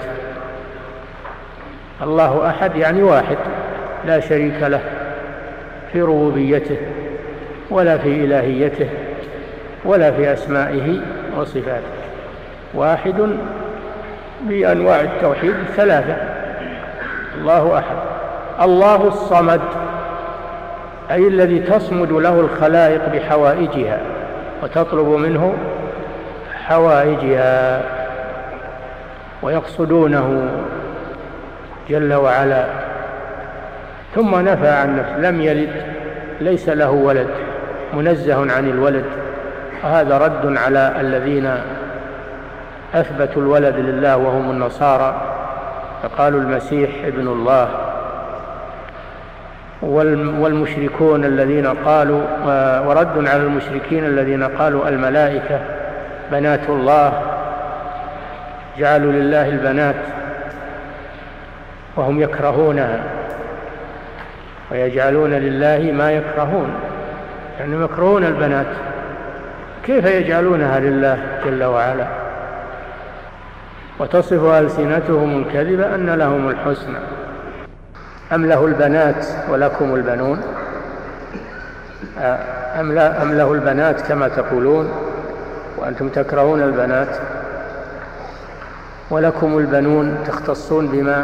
الله أحد يعني واحد لا شريك له في ربوبيته ولا في إلهيته ولا في أسمائه وصفاته، واحد بأنواع التوحيد الثلاثة. الله أحد. الله الصمد، أي الذي تصمد له الخلائق بحوائجها وتطلب منه حوائجها ويقصدونه جل وعلا. ثم نفى عن نفسه، لم يلد، ليس له ولد، منزه عن الولد، وهذا رد على الذين أثبتوا الولد لله وهم النصارى، فقالوا المسيح ابن الله. والمشركون الذين قالوا، ورد على المشركين الذين قالوا الملائكة بنات الله، جعلوا لله البنات وهم يكرهونها، ويجعلون لله ما يكرهون، يعني يكرهون البنات، كيف يجعلونها لله جل وعلا؟ وتصف ألسنتهم الكذب أن لهم الحسنى، أم له البنات ولكم البنون، أم له البنات كما تقولون وأنتم تكرهون البنات، ولكم البنون، تختصون بما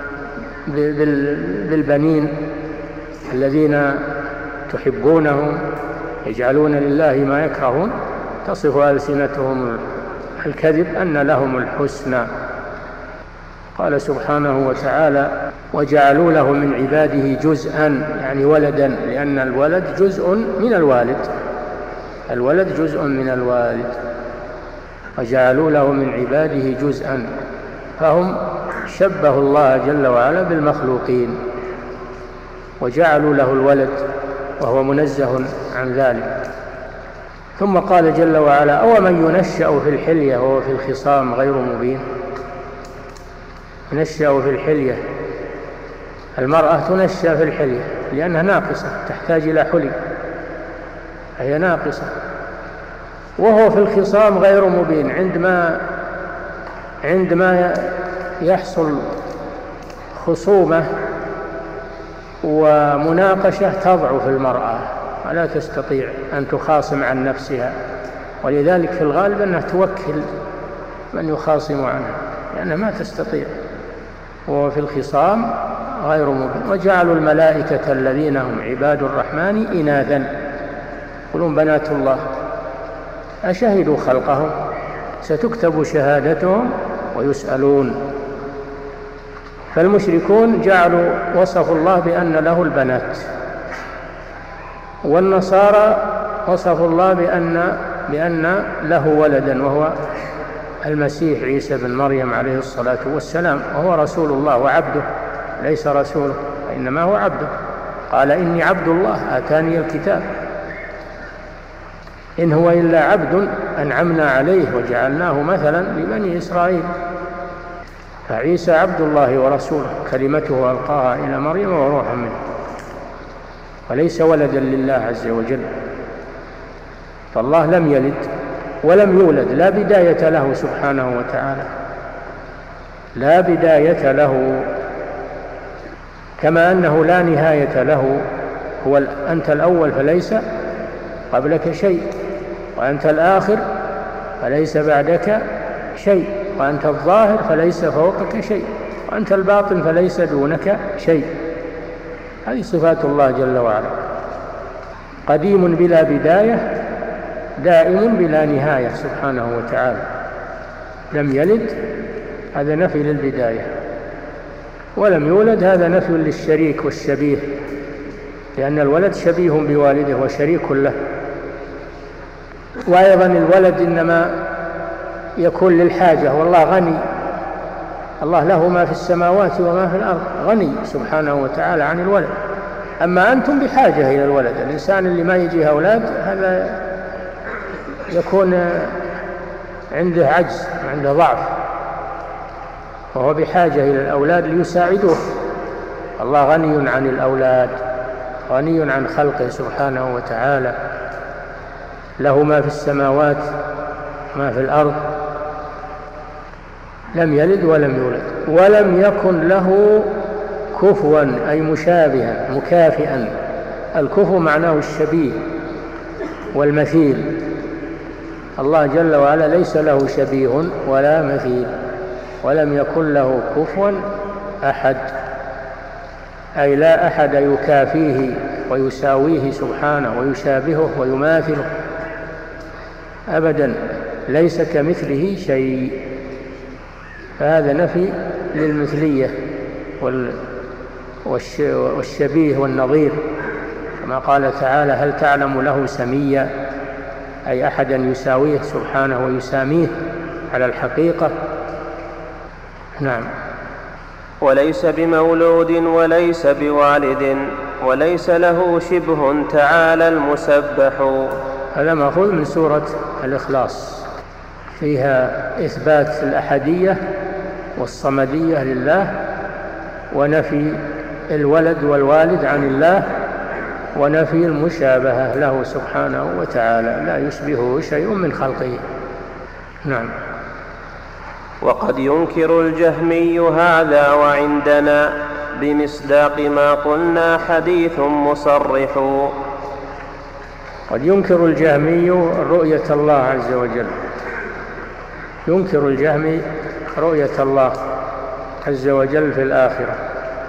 بالبنين الذين تحبونهم، يجعلون لله ما يكرهون. تصف ألسنتهم الكذب أن لهم الحسنى. قال سبحانه وتعالى: وجعلوا له من عباده جزءا، يعني ولدا، لأن الولد جزء من الوالد، الولد جزء من الوالد. وجعلوا له من عباده جزءا، فهم شبهوا الله جل وعلا بالمخلوقين وجعلوا له الولد وهو منزه عن ذلك. ثم قال جل وعلا: أومن ينشأ في الحلية وهو في الخصام غير مبين. ينشأ في الحلية، المرأة تنشأ في الحلية لأنها ناقصة، تحتاج إلى حلي، هي ناقصة. وهو في الخصام غير مبين، عندما عندما يحصل خصومة ومناقشة تضعف المرأة ولا تستطيع أن تخاصم عن نفسها، ولذلك في الغالب أنها توكل من يخاصم عنها لأنها ما تستطيع. وهو في الخصام غير مبين. وجعلوا الملائكة الذين هم عباد الرحمن إناثا، يقولون بنات الله، أشهدوا خلقهم، ستكتب شهادتهم ويسألون. فالمشركون جعلوا وصفوا الله بأن له البنات، والنصارى وصفوا الله بأن بأن له ولدا، وهو المسيح عيسى بن مريم عليه الصلاة والسلام، وهو رسول الله وعبده، ليس رسوله إنما هو عبده. قال: إني عبد الله آتاني الكتاب، إن هو إلا عبد أنعمنا عليه وجعلناه مثلا لبني إسرائيل. فعيسى عبد الله ورسوله، كلمته ألقاها إلى مريم وروح منه، وليس ولدا لله عز وجل. فالله لم يلد ولم يولد، لا بداية له سبحانه وتعالى، لا بداية له، كما أنه لا نهاية له. هو أنت الأول فليس قبلك شيء، وأنت الآخر فليس بعدك شيء، وأنت الظاهر فليس فوقك شيء. وأنت الباطن فليس دونك شيء. هذه صفات الله جل وعلا. قديم بلا بداية، دائم بلا نهاية سبحانه وتعالى. لم يلد، هذا نفي للبداية، ولم يولد، هذا نفي للشريك والشبيه، لأن الولد شبيه بوالده وشريك له. وأيضا الولد إنما يكون للحاجة، والله غني، الله له ما في السماوات وما في الأرض، غني سبحانه وتعالى عن الولد. أما أنتم بحاجة إلى الولد. الإنسان اللي ما يجيه أولاد هذا يكون عنده عجز، عنده ضعف، وهو بحاجة إلى الأولاد ليساعدوه. الله غني عن الأولاد، غني عن خلقه سبحانه وتعالى، له ما في السماوات ما في الأرض. لم يلد ولم يولد، ولم يكن له كفوا أي مشابها مكافئا. الكفو معناه الشبيه والمثيل. الله جل وعلا ليس له شبيه ولا مثيل، ولم يكن له كفوا أحد، أي لا أحد يكافيه ويساويه سبحانه ويشابهه ويماثله أبدا، ليس كمثله شيء. فهذا نفي للمثلية والشبيه والنظير، كما قال تعالى: هل تعلم له سميا، أي أحدا يساويه سبحانه ويساميه على الحقيقة. نعم. وليس بمولود وليس بوالد وليس له شبه تعالى المسبح. هذا مأخوذ من سورة الإخلاص، فيها إثبات الأحدية والصمدية لله، ونفي الولد والوالد عن الله، ونفي المشابهة له سبحانه وتعالى، لا يشبهه شيء من خلقه. نعم. وقد ينكر الجهمي هذا وعندنا بمصداق ما قلنا حديث مصرح. قد ينكر الجهمي رؤية الله عز وجل، ينكر الجهمي رؤية الله عز وجل في الآخرة،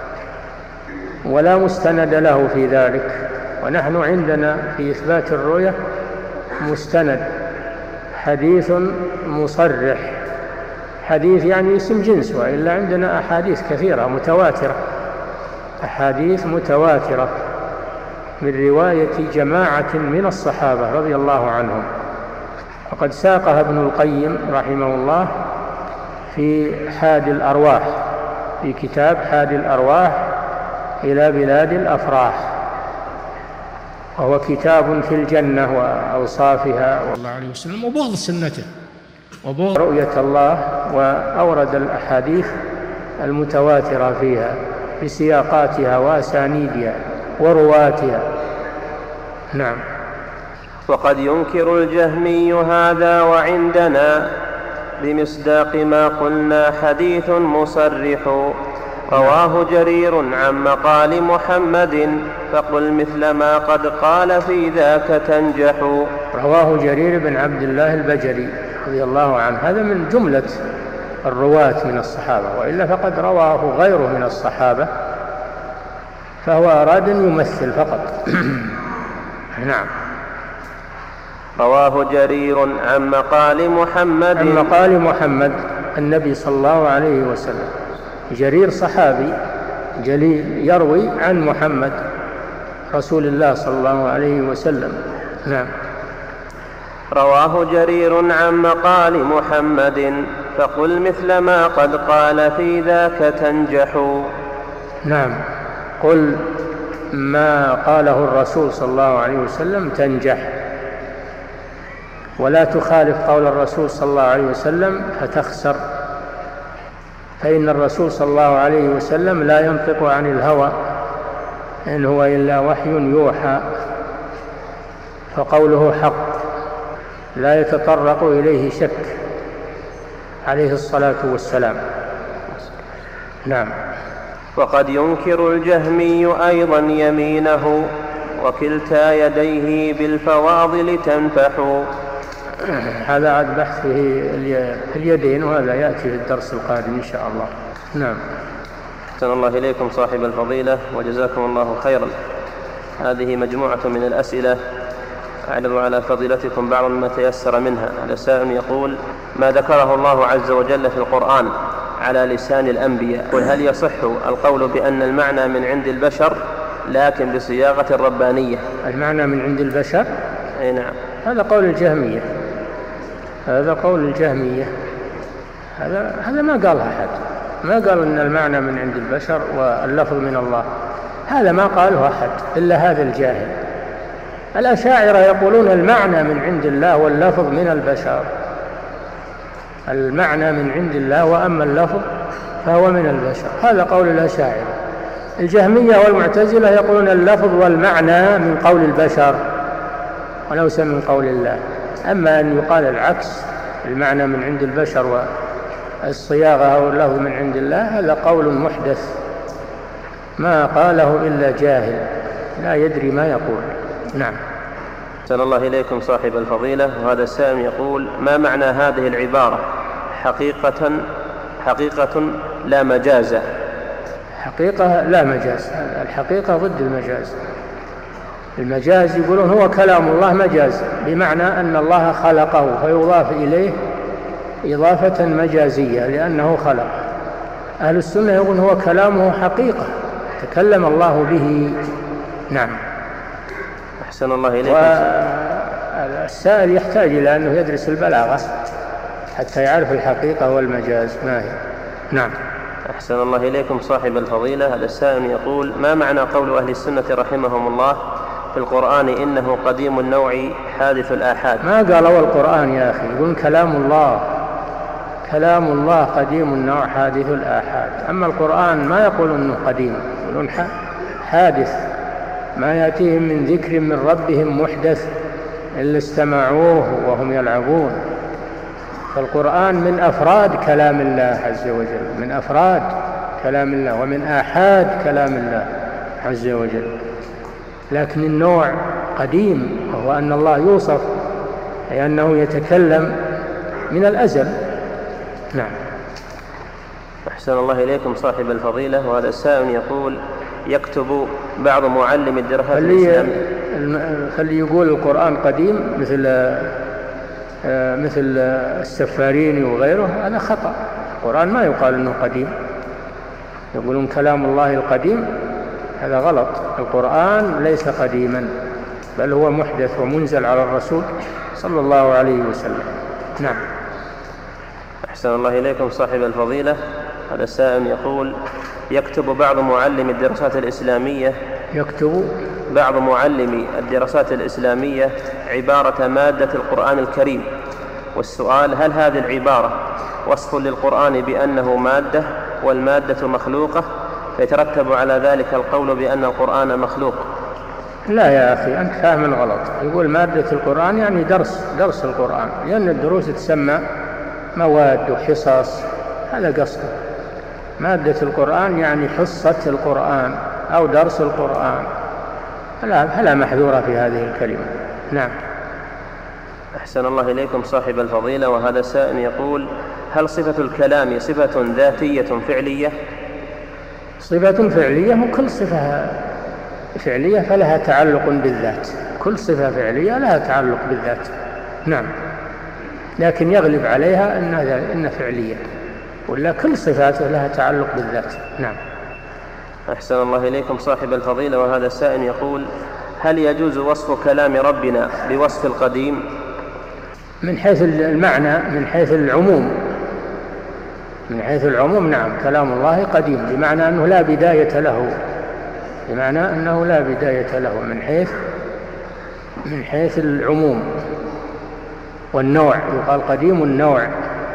ولا مستند له في ذلك. ونحن عندنا في إثبات الرؤية مستند، حديث مصرح. حديث يعني اسم جنس، وإلا عندنا أحاديث كثيرة متواترة، أحاديث متواترة من رواية جماعة من الصحابة رضي الله عنهم، وقد ساقها ابن القيم رحمه الله في حاد الأرواح، في كتاب حاد الأرواح إلى بلاد الأفراح، وهو كتاب في الجنة وأوصافها والله عليه وسلم وبغض سنته وبغض رؤية الله، وأورد الأحاديث المتواترة فيها بسياقاتها وأسانيدها ورواتها. نعم. وقد ينكر الجهمي هذا وعندنا بمصداق ما قلنا حديث مصرح. رواه جرير عن مقال محمد فقل مثل ما قد قال في ذاك تنجح. رواه جرير بن عبد الله البجلي رضي الله عنه، هذا من جملة الرواة من الصحابة، وإلا فقد رواه غيره من الصحابة، فهو أراد أن يمثل فقط. نعم. رواه جرير عن مقال محمد عن مقال محمد النبي صلى الله عليه وسلم. جرير صحابي جليل يروي عن محمد رسول الله صلى الله عليه وسلم. نعم. رواه جرير عن مقال محمد فقل مثل ما قد قال في ذاك تنجح. نعم. قل ما قاله الرسول صلى الله عليه وسلم تنجح، ولا تخالف قول الرسول صلى الله عليه وسلم فتخسر، فإن الرسول صلى الله عليه وسلم لا ينطق عن الهوى، إن هو إلا وحي يوحى، فقوله حق لا يتطرق إليه شك عليه الصلاة والسلام. نعم. وقد ينكر الجهمي أيضا يمينه وكلتا يديه بالفواضل تنفح. هذا عاد بحث في اليدين، وهذا يأتي في الدرس القادم إن شاء الله. نعم. أحسن الله إليكم صاحب الفضيلة وجزاكم الله خيرا. هذه مجموعة من الأسئلة أعرض على فضيلتكم بعض ما تيسر منها. هذا سائل يقول: ما ذكره الله عز وجل في القرآن على لسان الأنبياء، قل هل يصح القول بأن المعنى من عند البشر لكن بصياغة ربانية؟ المعنى من عند البشر؟ أي نعم. هذا قول الجهمية، هذا قول الجهمية، هذا هذا ما قالها أحد، ما قال أن المعنى من عند البشر واللفظ من الله، هذا ما قاله أحد إلا هذا الجاهل. الأشاعرة يقولون المعنى من عند الله واللفظ من البشر، المعنى من عند الله وأما اللفظ فهو من البشر، هذا قول الأشاعرة. الجهمية والمعتزلة يقولون اللفظ والمعنى من قول البشر وليس من قول الله. أما أن يقال العكس، المعنى من عند البشر والصياغة أو اللفظ من عند الله، هذا قول محدث ما قاله إلا جاهل لا يدري ما يقول. نعم. أحسن الله إليكم صاحب الفضيلة. وهذا السائل يقول: ما معنى هذه العبارة حقيقة حقيقة لا مجاز؟ حقيقة لا مجاز، الحقيقة ضد المجاز. المجاز يقولون هو كلام الله مجاز، بمعنى أن الله خلقه فيضاف إليه إضافة مجازية لأنه خلق. أهل السنة يقولون هو كلامه حقيقة تكلم الله به. نعم. أحسن الله إليكم. والسائل يحتاج إلى أنه يدرس البلاغة حتى يعرف الحقيقة والمجاز ما هي. نعم. أحسن الله إليكم صاحب الفضيلة. هذا السائل يقول: ما معنى قول أهل السنة رحمهم الله في القرآن إنه قديم النوع حادث الآحاد؟ ما قالوا القرآن يا أخي، يقولون كلام الله، كلام الله قديم النوع حادث الآحاد. أما القرآن ما يقول أنه قديم، يقولون حادث، ما يأتيهم من ذكر من ربهم محدث إلا استمعوه وهم يلعبون. فالقرآن من أفراد كلام الله عز وجل، من أفراد كلام الله ومن آحاد كلام الله عز وجل. لكن النوع قديم، وهو أن الله يوصف أي أنه يتكلم من الأزل. نعم. أحسن الله إليكم صاحب الفضيلة. وهذا السائل يقول: يكتب بعض معلم الدراسات الإسلامية. خلي يقول القرآن قديم مثل مثل السفاريني وغيره، هذا خطأ. القرآن ما يقال أنه قديم، يقولون كلام الله القديم، هذا غلط. القرآن ليس قديما بل هو محدث ومنزل على الرسول صلى الله عليه وسلم. نعم. أحسن الله إليكم صاحب الفضيلة. هذا السائل يقول: يكتب بعض معلم الدراسات الإسلامية يكتب بعض معلمي الدراسات الإسلامية عبارة مادة القرآن الكريم، والسؤال: هل هذه العبارة وصف للقرآن بأنه مادة والمادة مخلوقة فيترتب على ذلك القول بأن القرآن مخلوق؟ لا يا أخي، أنت فاهم غلط. يقول مادة القرآن يعني درس درس القرآن، لأن الدروس تسمى مواد وحصص، هذا قصده. مادة القرآن يعني حصة القرآن أو درس القرآن، فلا, فلا محذورة في هذه الكلمة. نعم. أحسن الله إليكم صاحب الفضيلة. وهذا سائل يقول: هل صفة الكلام صفة ذاتية فعلية؟ صفة فعلية، وكل صفة فعلية فلها تعلق بالذات، كل صفة فعلية لها تعلق بالذات. نعم. لكن يغلب عليها أنها إن فعلية، ولا كل صفاته لها تعلق بالذات. نعم. أحسن الله إليكم صاحب الفضيلة. وهذا السائل يقول: هل يجوز وصف كلام ربنا بوصف القديم؟ من حيث المعنى، من حيث العموم، من حيث العموم نعم، كلام الله قديم، بمعنى أنه لا بداية له، بمعنى أنه لا بداية له من حيث من حيث العموم. والنوع يقال قديم النوع،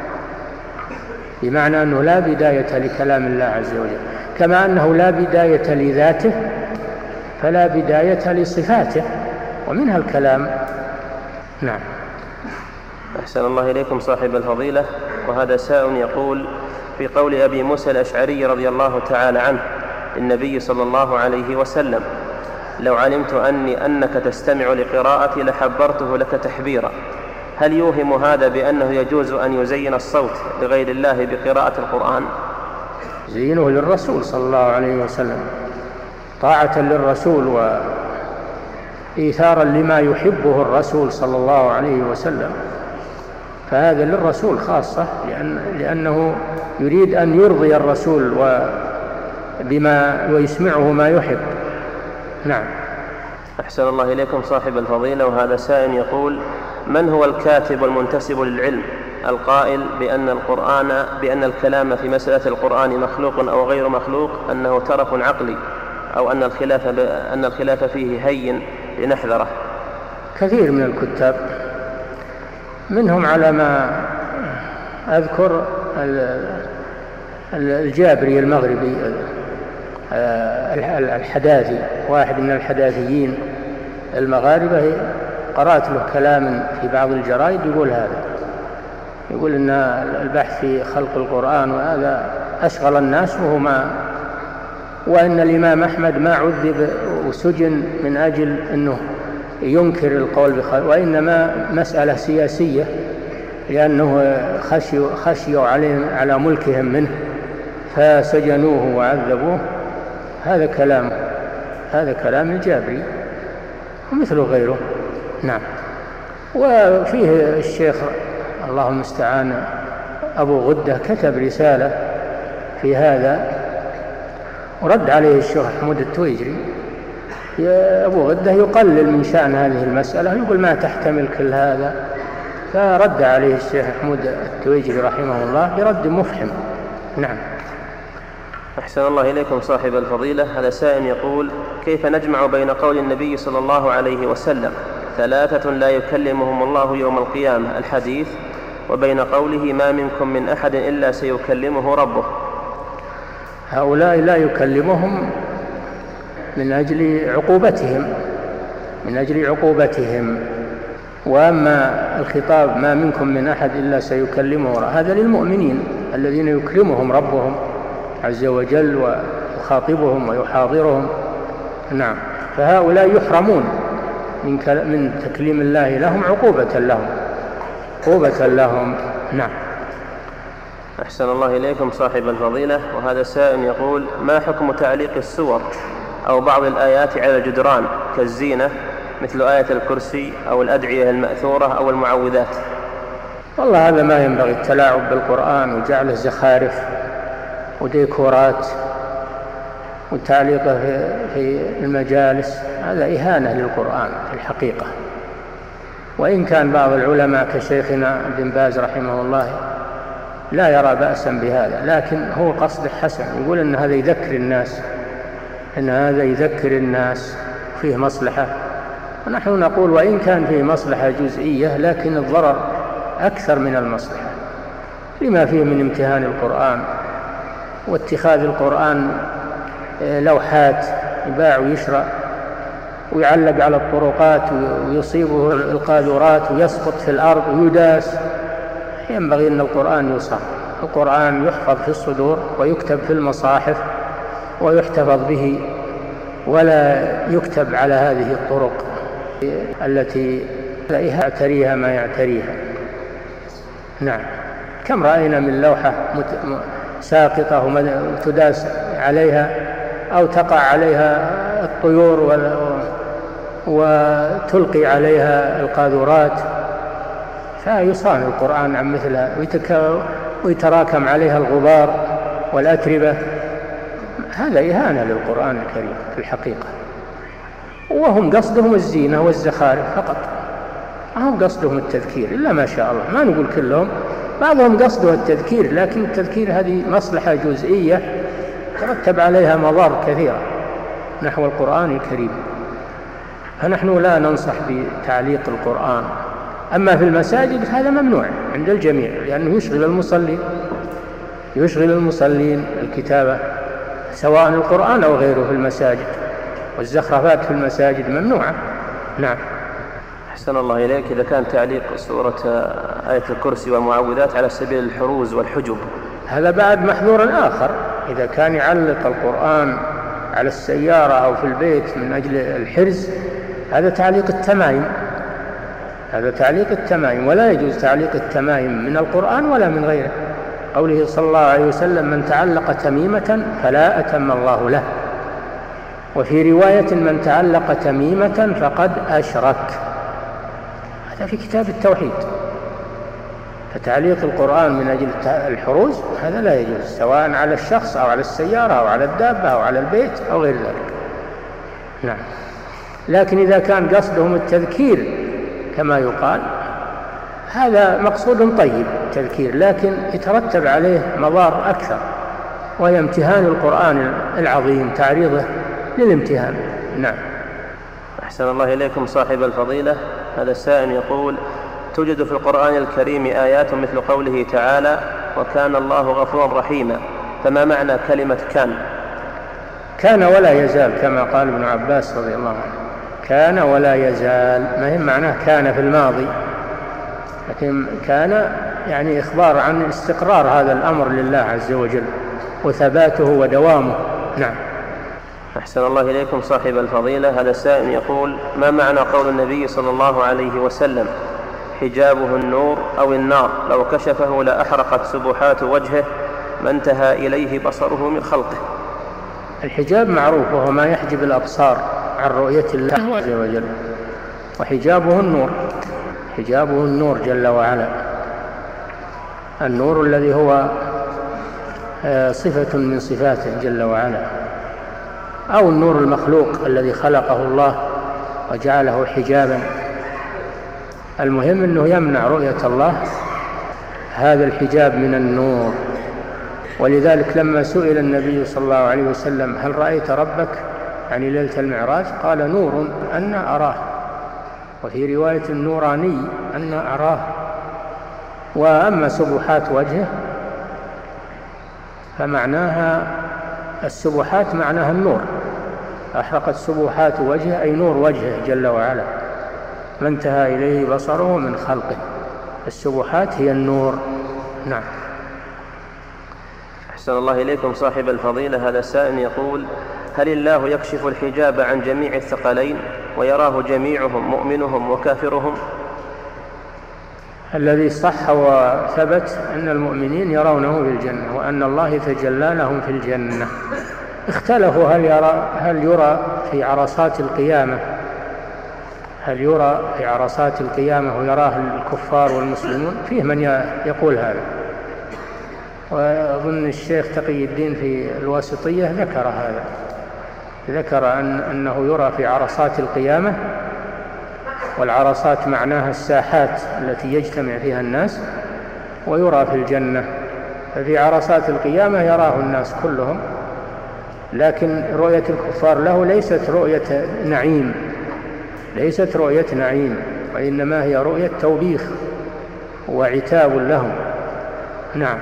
بمعنى أنه لا بداية لكلام الله عز وجل، كما أنه لا بداية لذاته فلا بداية لصفاته، ومنها الكلام. نعم. أحسن الله إليكم صاحب الفضيلة. وهذا سائل يقول: في قول أبي موسى الأشعري رضي الله تعالى عنه النبي صلى الله عليه وسلم: لو علمت أني أنك تستمع لقراءتي لحبرته لك تحبيرا، هل يوهم هذا بأنه يجوز أن يزين الصوت لغير الله بقراءة القرآن؟ زينه للرسول صلى الله عليه وسلم طاعة للرسول وإيثارا لما يحبه الرسول صلى الله عليه وسلم، فهذا للرسول خاصة، لأن لأنه يريد أن يرضي الرسول وبما ويسمعه ما يحب. نعم. أحسن الله إليكم صاحب الفضيلة. وهذا سائل يقول: من هو الكاتب والمنتسب للعلم القائل بأن القرآن بأن الكلام في مسألة القرآن مخلوق أو غير مخلوق أنه ترف عقلي، أو أن الخلاف أن الخلاف فيه هين لنحذره؟ كثير من الكتاب، منهم على ما أذكر الجابري المغربي الحداثي، واحد من الحداثيين المغاربة، قرأت له كلام في بعض الجرائد يقول هذا، يقول إن البحث في خلق القرآن وهذا أشغل الناس، وهو ما وأن الإمام أحمد ما عذب وسجن من أجل أنه ينكر القول بخلق، وإنما مسألة سياسية، لأنه خشيوا خشيوا عليه على ملكهم منه فسجنوه وعذبوه. هذا كلام هذا كلام الجابري ومثل غيره. نعم. وفيه الشيخ الله المستعان أبو غدة كتب رسالة في هذا ورد عليه الشيخ حمود التويجري. أبو غدة يقلل من شأن هذه المسألة، يقول ما تحتمل كل هذا، فرد عليه الشيخ حمود التويجري رحمه الله برد مفحم. نعم. أحسن الله إليكم صاحب الفضيلة. هذا سائل يقول: كيف نجمع بين قول النبي صلى الله عليه وسلم ثلاثة لا يكلمهم الله يوم القيامة الحديث، وبين قوله ما منكم من أحد إلا سيكلمه ربه؟ هؤلاء لا يكلمهم من أجل عقوبتهم من أجل عقوبتهم وأما الخطاب ما منكم من أحد إلا سيكلمه هذا للمؤمنين الذين يكرمهم ربهم عز وجل ويخاطبهم ويحاضرهم. نعم. فهؤلاء يحرمون من من تكليم الله لهم عقوبة لهم عقوبة لهم. نعم. أحسن الله إليكم صاحب الفضيلة. وهذا سائل يقول: ما حكم تعليق السور أو بعض الآيات على الجدران كالزينة مثل آية الكرسي أو الأدعية المأثورة أو المعوذات؟ والله هذا ما ينبغي، التلاعب بالقرآن وجعله زخارف وديكورات وتعليقه في المجالس، هذا إهانة للقرآن في الحقيقة. وإن كان بعض العلماء كشيخنا ابن باز رحمه الله لا يرى بأسا بهذا، لكن هو قصد حسن، يقول أن هذا يذكر الناس أن هذا يذكر الناس فيه مصلحة، ونحن نقول وإن كان فيه مصلحة جزئية لكن الضرر أكثر من المصلحة، لما فيه من امتهان القرآن واتخاذ القرآن لوحات يباع ويشرى ويعلق على الطرقات ويصيبه القاذورات ويسقط في الأرض ويداس. ينبغي أن القرآن يصان، القرآن يحفظ في الصدور ويكتب في المصاحف ويحتفظ به، ولا يكتب على هذه الطرق التي يعتريها ما يعتريها. نعم. كم رأينا من لوحة ساقطة وتداس عليها أو تقع عليها الطيور وتلقي عليها القاذورات، فيصان القرآن عن مثلها ويتراكم عليها الغبار والأتربة. هذا إهانة للقرآن الكريم في الحقيقة، وهم قصدهم الزينة والزخارف فقط، هم قصدهم التذكير إلا ما شاء الله، ما نقول كلهم، بعضهم قصده التذكير، لكن التذكير هذه مصلحة جزئية ترتب عليها مضار كثيرة نحو القرآن الكريم، فنحن لا ننصح بتعليق القرآن. أما في المساجد هذا ممنوع عند الجميع، لأنه يشغل المصلين يشغل المصلين الكتابة سواء القرآن أو غيره في المساجد، والزخرفات في المساجد ممنوعة. نعم. أحسن الله إليك. إذا كان تعليق سورة آية الكرسي والمعوذات على سبيل الحروز والحجب، هذا بعد محذور آخر. إذا كان يعلق القرآن على السيارة أو في البيت من أجل الحرز، هذا تعليق التمائم هذا تعليق التمائم ولا يجوز تعليق التمائم من القرآن ولا من غيره. قوله صلى الله عليه وسلم: من تعلق تميمة فلا أتم الله له. وفي رواية: من تعلق تميمة فقد أشرك. هذا في كتاب التوحيد. فتعليق القرآن من أجل الحروز هذا لا يجوز، سواء على الشخص أو على السيارة أو على الدابة أو على البيت أو غير ذلك. نعم. لكن إذا كان قصدهم التذكير كما يقال، هذا مقصود طيب التذكير، لكن يترتب عليه مضار أكثر، وهي امتهان القرآن العظيم، تعريضه للامتهان. نعم. أحسن الله إليكم صاحب الفضيلة. هذا السائل يقول: توجد في القرآن الكريم آيات مثل قوله تعالى: وكان الله غفورا رحيما، فما معنى كلمة كان؟ كان ولا يزال، كما قال ابن عباس رضي الله عنه: كان ولا يزال، ما هي معناه كان في الماضي، لكن كان يعني إخبار عن استقرار هذا الأمر لله عز وجل وثباته ودوامه. نعم. أحسن الله إليكم صاحب الفضيلة. هذا السائل يقول: ما معنى قول النبي صلى الله عليه وسلم: حجابه النور أو النار، لو كشفه لأحرقت سبحات وجهه ما انتهى إليه بصره من خلقه؟ الحجاب معروف، وهو ما يحجب الأبصار عن رؤية الله عز وجل، وحجابه النور. حجابه النور جل وعلا، النور الذي هو صفة من صفاته جل وعلا، أو النور المخلوق الذي خلقه الله وجعله حجابا. المهم أنه يمنع رؤية الله، هذا الحجاب من النور. ولذلك لما سئل النبي صلى الله عليه وسلم: هل رأيت ربك يعني ليلة المعراج؟ قال: نور أنا أراه. وفي رواية: النوراني أنا أراه. وأما سبحات وجهه فمعناها السبحات معناها النور، أحرقت سبحات وجهه أي نور وجهه جل وعلا ما انتهى إليه بصره من خلقه. السبحات هي النور. نعم. أحسن الله إليكم صاحب الفضيلة. هذا السائل يقول: هل الله يكشف الحجاب عن جميع الثقلين ويراه جميعهم مؤمنهم وكافرهم؟ الذي صح وثبت أن المؤمنين يرونه في الجنة، وأن الله يتجلى لهم في الجنة. اختلفوا هل يرى, هل يرى في عرصات القيامة هل يرى في عرصات القيامة ويراه الكفار والمسلمون؟ فيه من يقول هذا، وأظن الشيخ تقي الدين في الواسطية ذكر هذا، ذكر أن أنه يرى في عرصات القيامة، والعرصات معناها الساحات التي يجتمع فيها الناس، ويرى في الجنة. ففي عرصات القيامة يراه الناس كلهم، لكن رؤية الكفار له ليست رؤية نعيم، ليست رؤية نعيم، وإنما هي رؤية توبيخ وعتاب لهم. نعم.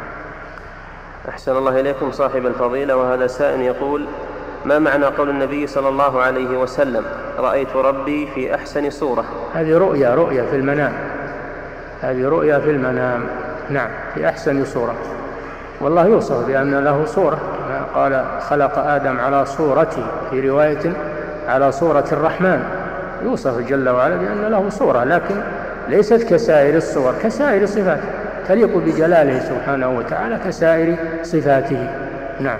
أحسن الله إليكم صاحب الفضيلة. وهذا سائل يقول: ما معنى قول النبي صلى الله عليه وسلم: رأيت ربي في أحسن صورة؟ هذه رؤيا رؤيا في المنام، هذه رؤيا في المنام. نعم، في أحسن صورة. والله يوصف بأن له صورة، قال: خلق آدم على صورته، في رواية على صورة الرحمن. يوصف جل وعلا بأن له صورة، لكن ليست كسائر الصور، كسائر صفاته، تليق بجلاله سبحانه وتعالى كسائر صفاته. نعم.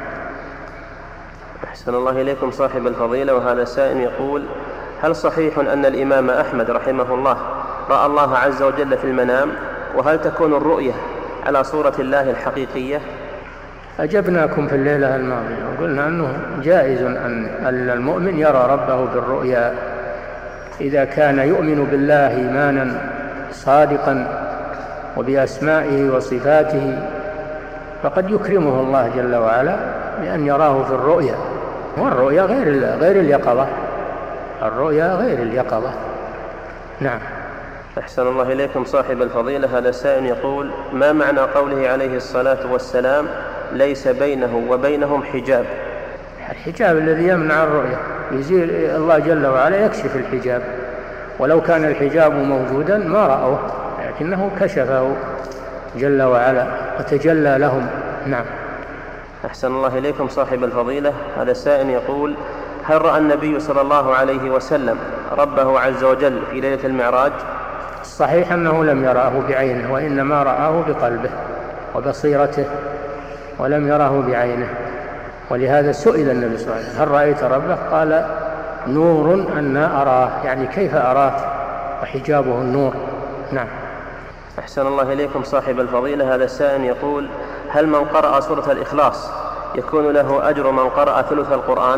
أحسن الله إليكم صاحب الفضيلة. وهذا السائل يقول: هل صحيح أن الإمام أحمد رحمه الله رأى الله عز وجل في المنام؟ وهل تكون الرؤية على صورة الله الحقيقية؟ أجبناكم في الليلة الماضية وقلنا أنه جائز أن المؤمن يرى ربه بالرؤيا إذا كان يؤمن بالله إيمانا صادقا وبأسمائه وصفاته، فقد يكرمه الله جل وعلا بأن يراه في الرؤيا. والرؤيا غير غير اليقظة، الرؤيا غير اليقظة. نعم. أحسن الله إليكم صاحب الفضيلة. هذا السائل يقول: ما معنى قوله عليه الصلاة والسلام: ليس بينه وبينهم حجاب؟ الحجاب الذي يمنع الرؤيا، يزيل الله جل وعلا، يكشف الحجاب. ولو كان الحجاب موجودا ما رأوه، لكنه كشفه جل وعلا وتجلى لهم. نعم. أحسن الله إليكم صاحب الفضيلة. هذا السائل يقول: هل رأى النبي صلى الله عليه وسلم ربه عز وجل في ليلة المعراج؟ الصحيح أنه لم يراه بعينه، وإنما رآه بقلبه، وبصيرته ولم يره بعينه. ولهذا سئل النبي صلى الله عليه وسلم: هل رأيت ربه؟ قال: نور أنا أراه، يعني كيف أراه وحجابه النور. نعم. أحسن الله إليكم صاحب الفضيلة. هذا السائل يقول: هل من قرأ سورة الإخلاص يكون له أجر من قرأ ثلث القرآن؟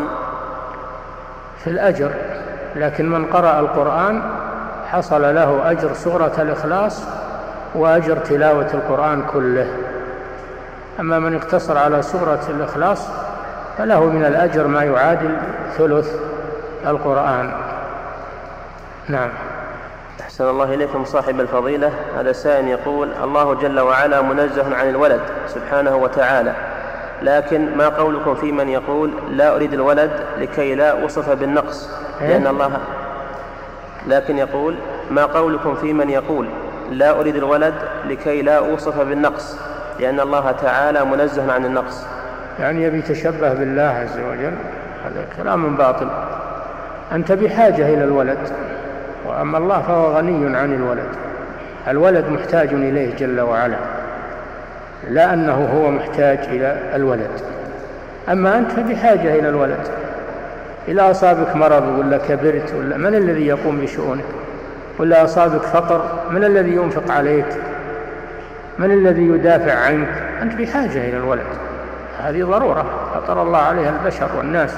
في الأجر، لكن من قرأ القرآن حصل له أجر سورة الإخلاص وأجر تلاوة القرآن كله. أما من اقتصر على سورة الإخلاص فله من الأجر ما يعادل ثلث القرآن. نعم. أحسن الله إليكم صاحب الفضيلة. هذا سائل يقول: الله جل وعلا منزه عن الولد سبحانه وتعالى، لكن ما قولكم في من يقول لا أريد الولد لكي لا أوصف بالنقص لأن الله لكن يقول ما قولكم في من يقول لا أريد الولد لكي لا أوصف بالنقص لأن الله تعالى منزه عن النقص؟ يعني يبي يتشبه بالله عز وجل، هذا كلام باطل. أنت بحاجة إلى الولد، وأما الله فهو غني عن الولد. الولد محتاج إليه جل وعلا، لا أنه هو محتاج إلى الولد. أما أنت بحاجة إلى الولد، إذا أصابك مرض ولا كبرت ولا من الذي يقوم بشؤونك؟ ولا أصابك فقر من الذي ينفق عليك؟ من الذي يدافع عنك؟ أنت بحاجة إلى الولد، هذه ضرورة فطر الله عليها البشر والناس.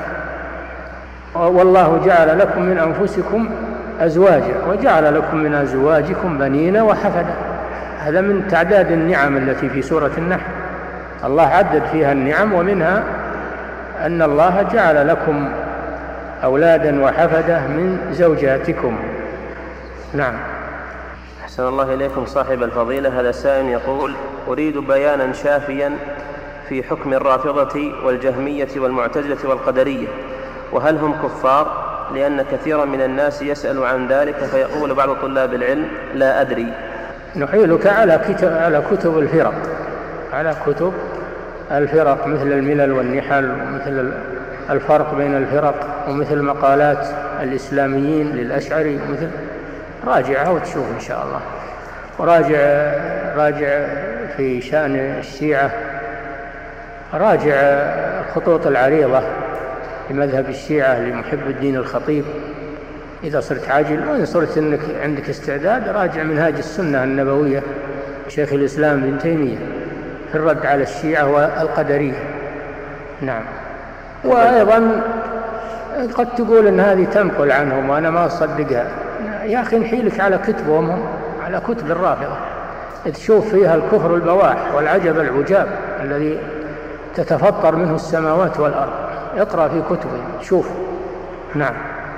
والله جعل لكم من أنفسكم أزواجا وجعل لكم من أزواجكم بنين وحفدا. هذا من تعداد النعم التي في سورة النحل، الله عدد فيها النعم، ومنها أن الله جعل لكم أولادا وحفدة من زوجاتكم. نعم. أحسن الله إليكم صاحب الفضيلة. هذا سائل يقول: أريد بيانا شافيا في حكم الرافضة والجهمية والمعتزلة والقدرية، وهل هم كفار؟ لأن كثيرا من الناس يسأل عن ذلك فيقول بعض طلاب العلم لا أدري. نحيلك على كتب, على كتب الفرق على كتب الفرق مثل الملل والنحل، ومثل الفرق بين الفرق، ومثل مقالات الإسلاميين للأشعري، ومثل راجعها وتشوف إن شاء الله. وراجع راجع في شأن الشيعة، راجع الخطوط العريضة لمذهب الشيعة لمحب الدين الخطيب إذا صرت عاجل، وإن صرت إنك عندك استعداد راجع منهاج السنة النبوية شيخ الإسلام ابن تيمية في الرد على الشيعة والقدرية. نعم. وأيضا قد تقول إن هذه تنقل عنهم وأنا ما أصدقها. يا أخي نحيلك على كتبهم هم، على كتب الرافضة، تشوف فيها الكفر البواح والعجب العجاب الذي تتفطر منه السماوات والأرض. اقرأ في كتبهم شوف. نعم.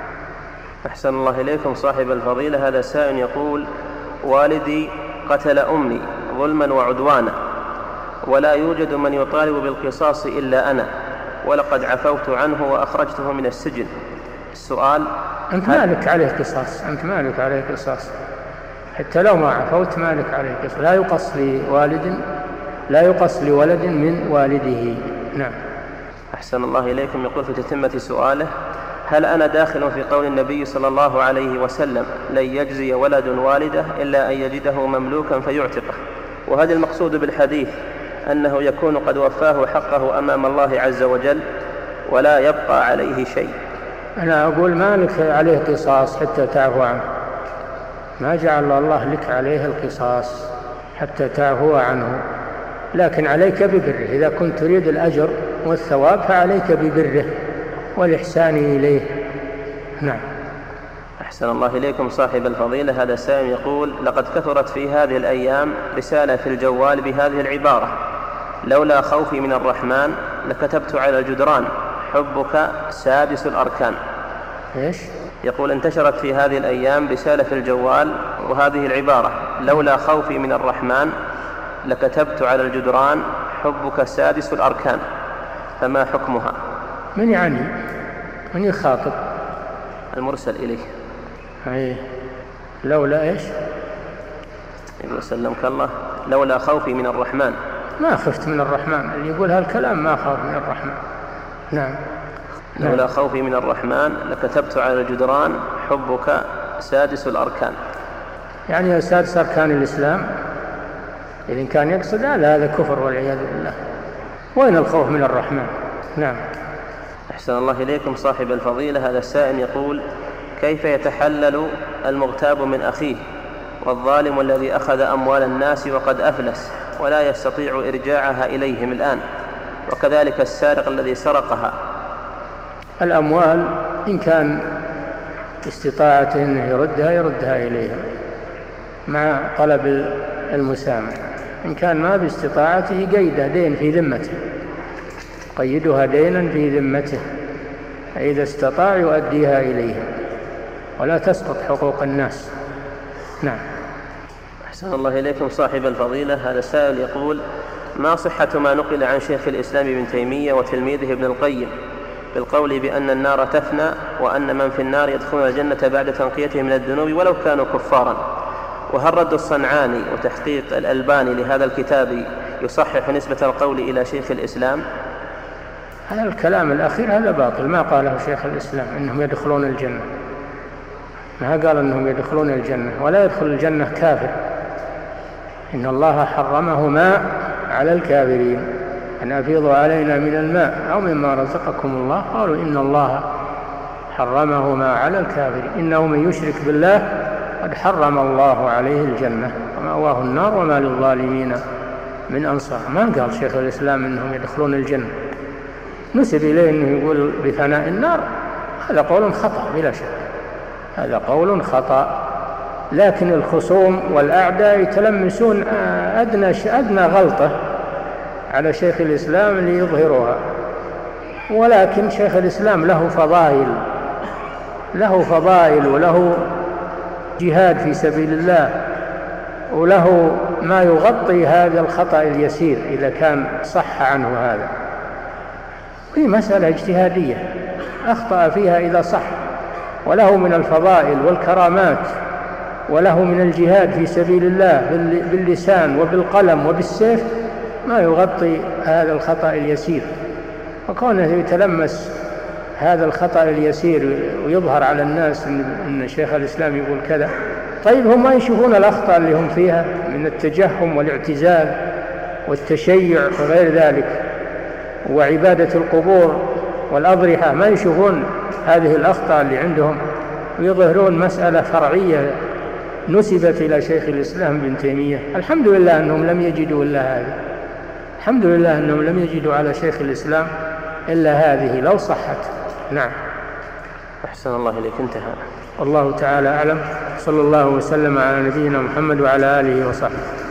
أحسن الله إليكم صاحب الفضيلة. هذا سائل يقول: والدي قتل أمي ظلما وعدوانا، ولا يوجد من يطالب بالقصاص إلا أنا، ولقد عفوت عنه وأخرجته من السجن. السؤال: أنت مالك عليه قصاص، أنت مالك عليه قصاص، حتى لو ما عفوت مالك عليه قصاص. لا يقص لوالد لا يقص لولد من والده. نعم. أحسن الله إليكم. يقول في تتمة سؤاله: هل أنا داخل في قول النبي صلى الله عليه وسلم لن يجزي ولد والده إلا أن يجده مملوكا فيعتقه؟ وهذا المقصود بالحديث أنه يكون قد وفاه حقه أمام الله عز وجل ولا يبقى عليه شيء. أنا أقول مالك عليه قصاص حتى تعفو عنه، ما جعل الله لك عليه القصاص حتى تعفو عنه، لكن عليك ببره. إذا كنت تريد الأجر والثواب فعليك ببره والإحسان إليه. نعم. أحسن الله إليكم صاحب الفضيلة. هذا سائل يقول: لقد كثرت في هذه الأيام رسالة في الجوال بهذه العبارة: لولا خوفي من الرحمن لكتبت على الجدران حبك سادس الأركان. إيش؟ يقول: انتشرت في هذه الأيام رسالة في الجوال وهذه العبارة: لولا خوفي من الرحمن لكتبت على الجدران حبك سادس الأركان، فما حكمها؟ من يعني؟ من يخاطب؟ المرسل إليه. أي لولا إيش؟ يقول سلمك الله: لولا خوفي من الرحمن. ما خفت من الرحمن، اللي يقول هالكلام ما خاف من الرحمن. نعم. لولا نعم. خوفي من الرحمن لكتبت على الجدران حبك سادس الأركان. يعني سادس أركان الإسلام، إذن كان يقصد هذا هذا كفر والعياذ بالله. وين الخوف من الرحمن؟ نعم. أحسن الله إليكم صاحب الفضيلة. هذا السائل يقول: كيف يتحلل المغتاب من أخيه والظالم الذي أخذ أموال الناس وقد أفلس ولا يستطيع إرجاعها إليهم الآن، وكذلك السارق الذي سرقها؟ الأموال إن كان استطاعته أنه يردها يردها إليهم مع طلب المسامح. إن كان ما باستطاعته قيدها دين في ذمته، قيدها دينا في ذمته، إذا استطاع يؤديها إليهم ولا تسقط حقوق الناس. نعم. أحسن الله إليكم صاحب الفضيلة. هذا السائل يقول: ما صحة ما نقل عن شيخ الإسلام ابن تيمية وتلميذه ابن القيم بالقول بأن النار تفنى وأن من في النار يدخلون الجنة بعد تنقيتهم من الذنوب ولو كانوا كفارا؟ وهل رد الصنعاني وتحقيق الألباني لهذا الكتاب يصحح نسبة القول إلى شيخ الإسلام؟ هذا الكلام الأخير هذا باطل، ما قاله شيخ الإسلام إنهم يدخلون الجنة، ما قال إنهم يدخلون الجنة، ولا يدخل الجنة كافر. إن الله حرمهما على الكافرين، أن أفيضوا علينا من الماء أو مما رزقكم الله، قالوا إن الله حرمهما على الكافرين، إنه من يشرك بالله قد حرم الله عليه الجنة ومأواه النار وما للظالمين من أنصار. ما قال شيخ الإسلام إنهم يدخلون الجنة، نسب إليه أنه يقول بفناء النار، هذا قول خطأ بلا شك، هذا قول خطأ. لكن الخصوم والأعداء يتلمسون أدنى أدنى غلطة على شيخ الإسلام ليظهرها، ولكن شيخ الإسلام له فضائل، له فضائل وله جهاد في سبيل الله، وله ما يغطي هذا الخطأ اليسير إذا كان صح عنه هذا. هي مسألة اجتهادية أخطأ فيها إذا صح، وله من الفضائل والكرامات، وله من الجهاد في سبيل الله باللسان وبالقلم وبالسيف ما يغطي هذا الخطأ اليسير. وكونه يتلمس هذا الخطأ اليسير ويظهر على الناس أن شيخ الإسلام يقول كذا، طيب هم ما يشوفون الأخطاء اللي هم فيها من التجهم والاعتزال والتشيع وغير ذلك وعبادة القبور والأضرحة؟ ما يشوفون هذه الأخطاء اللي عندهم ويظهرون مسألة فرعية نسبت إلى شيخ الإسلام ابن تيمية؟ الحمد لله أنهم لم يجدوا إلا هذا، الحمد لله أنهم لم يجدوا على شيخ الإسلام إلا هذه لو صحت. نعم. أحسن الله إليك. انتهى. والله تعالى أعلم. صلى الله وسلم على نبينا محمد وعلى آله وصحبه.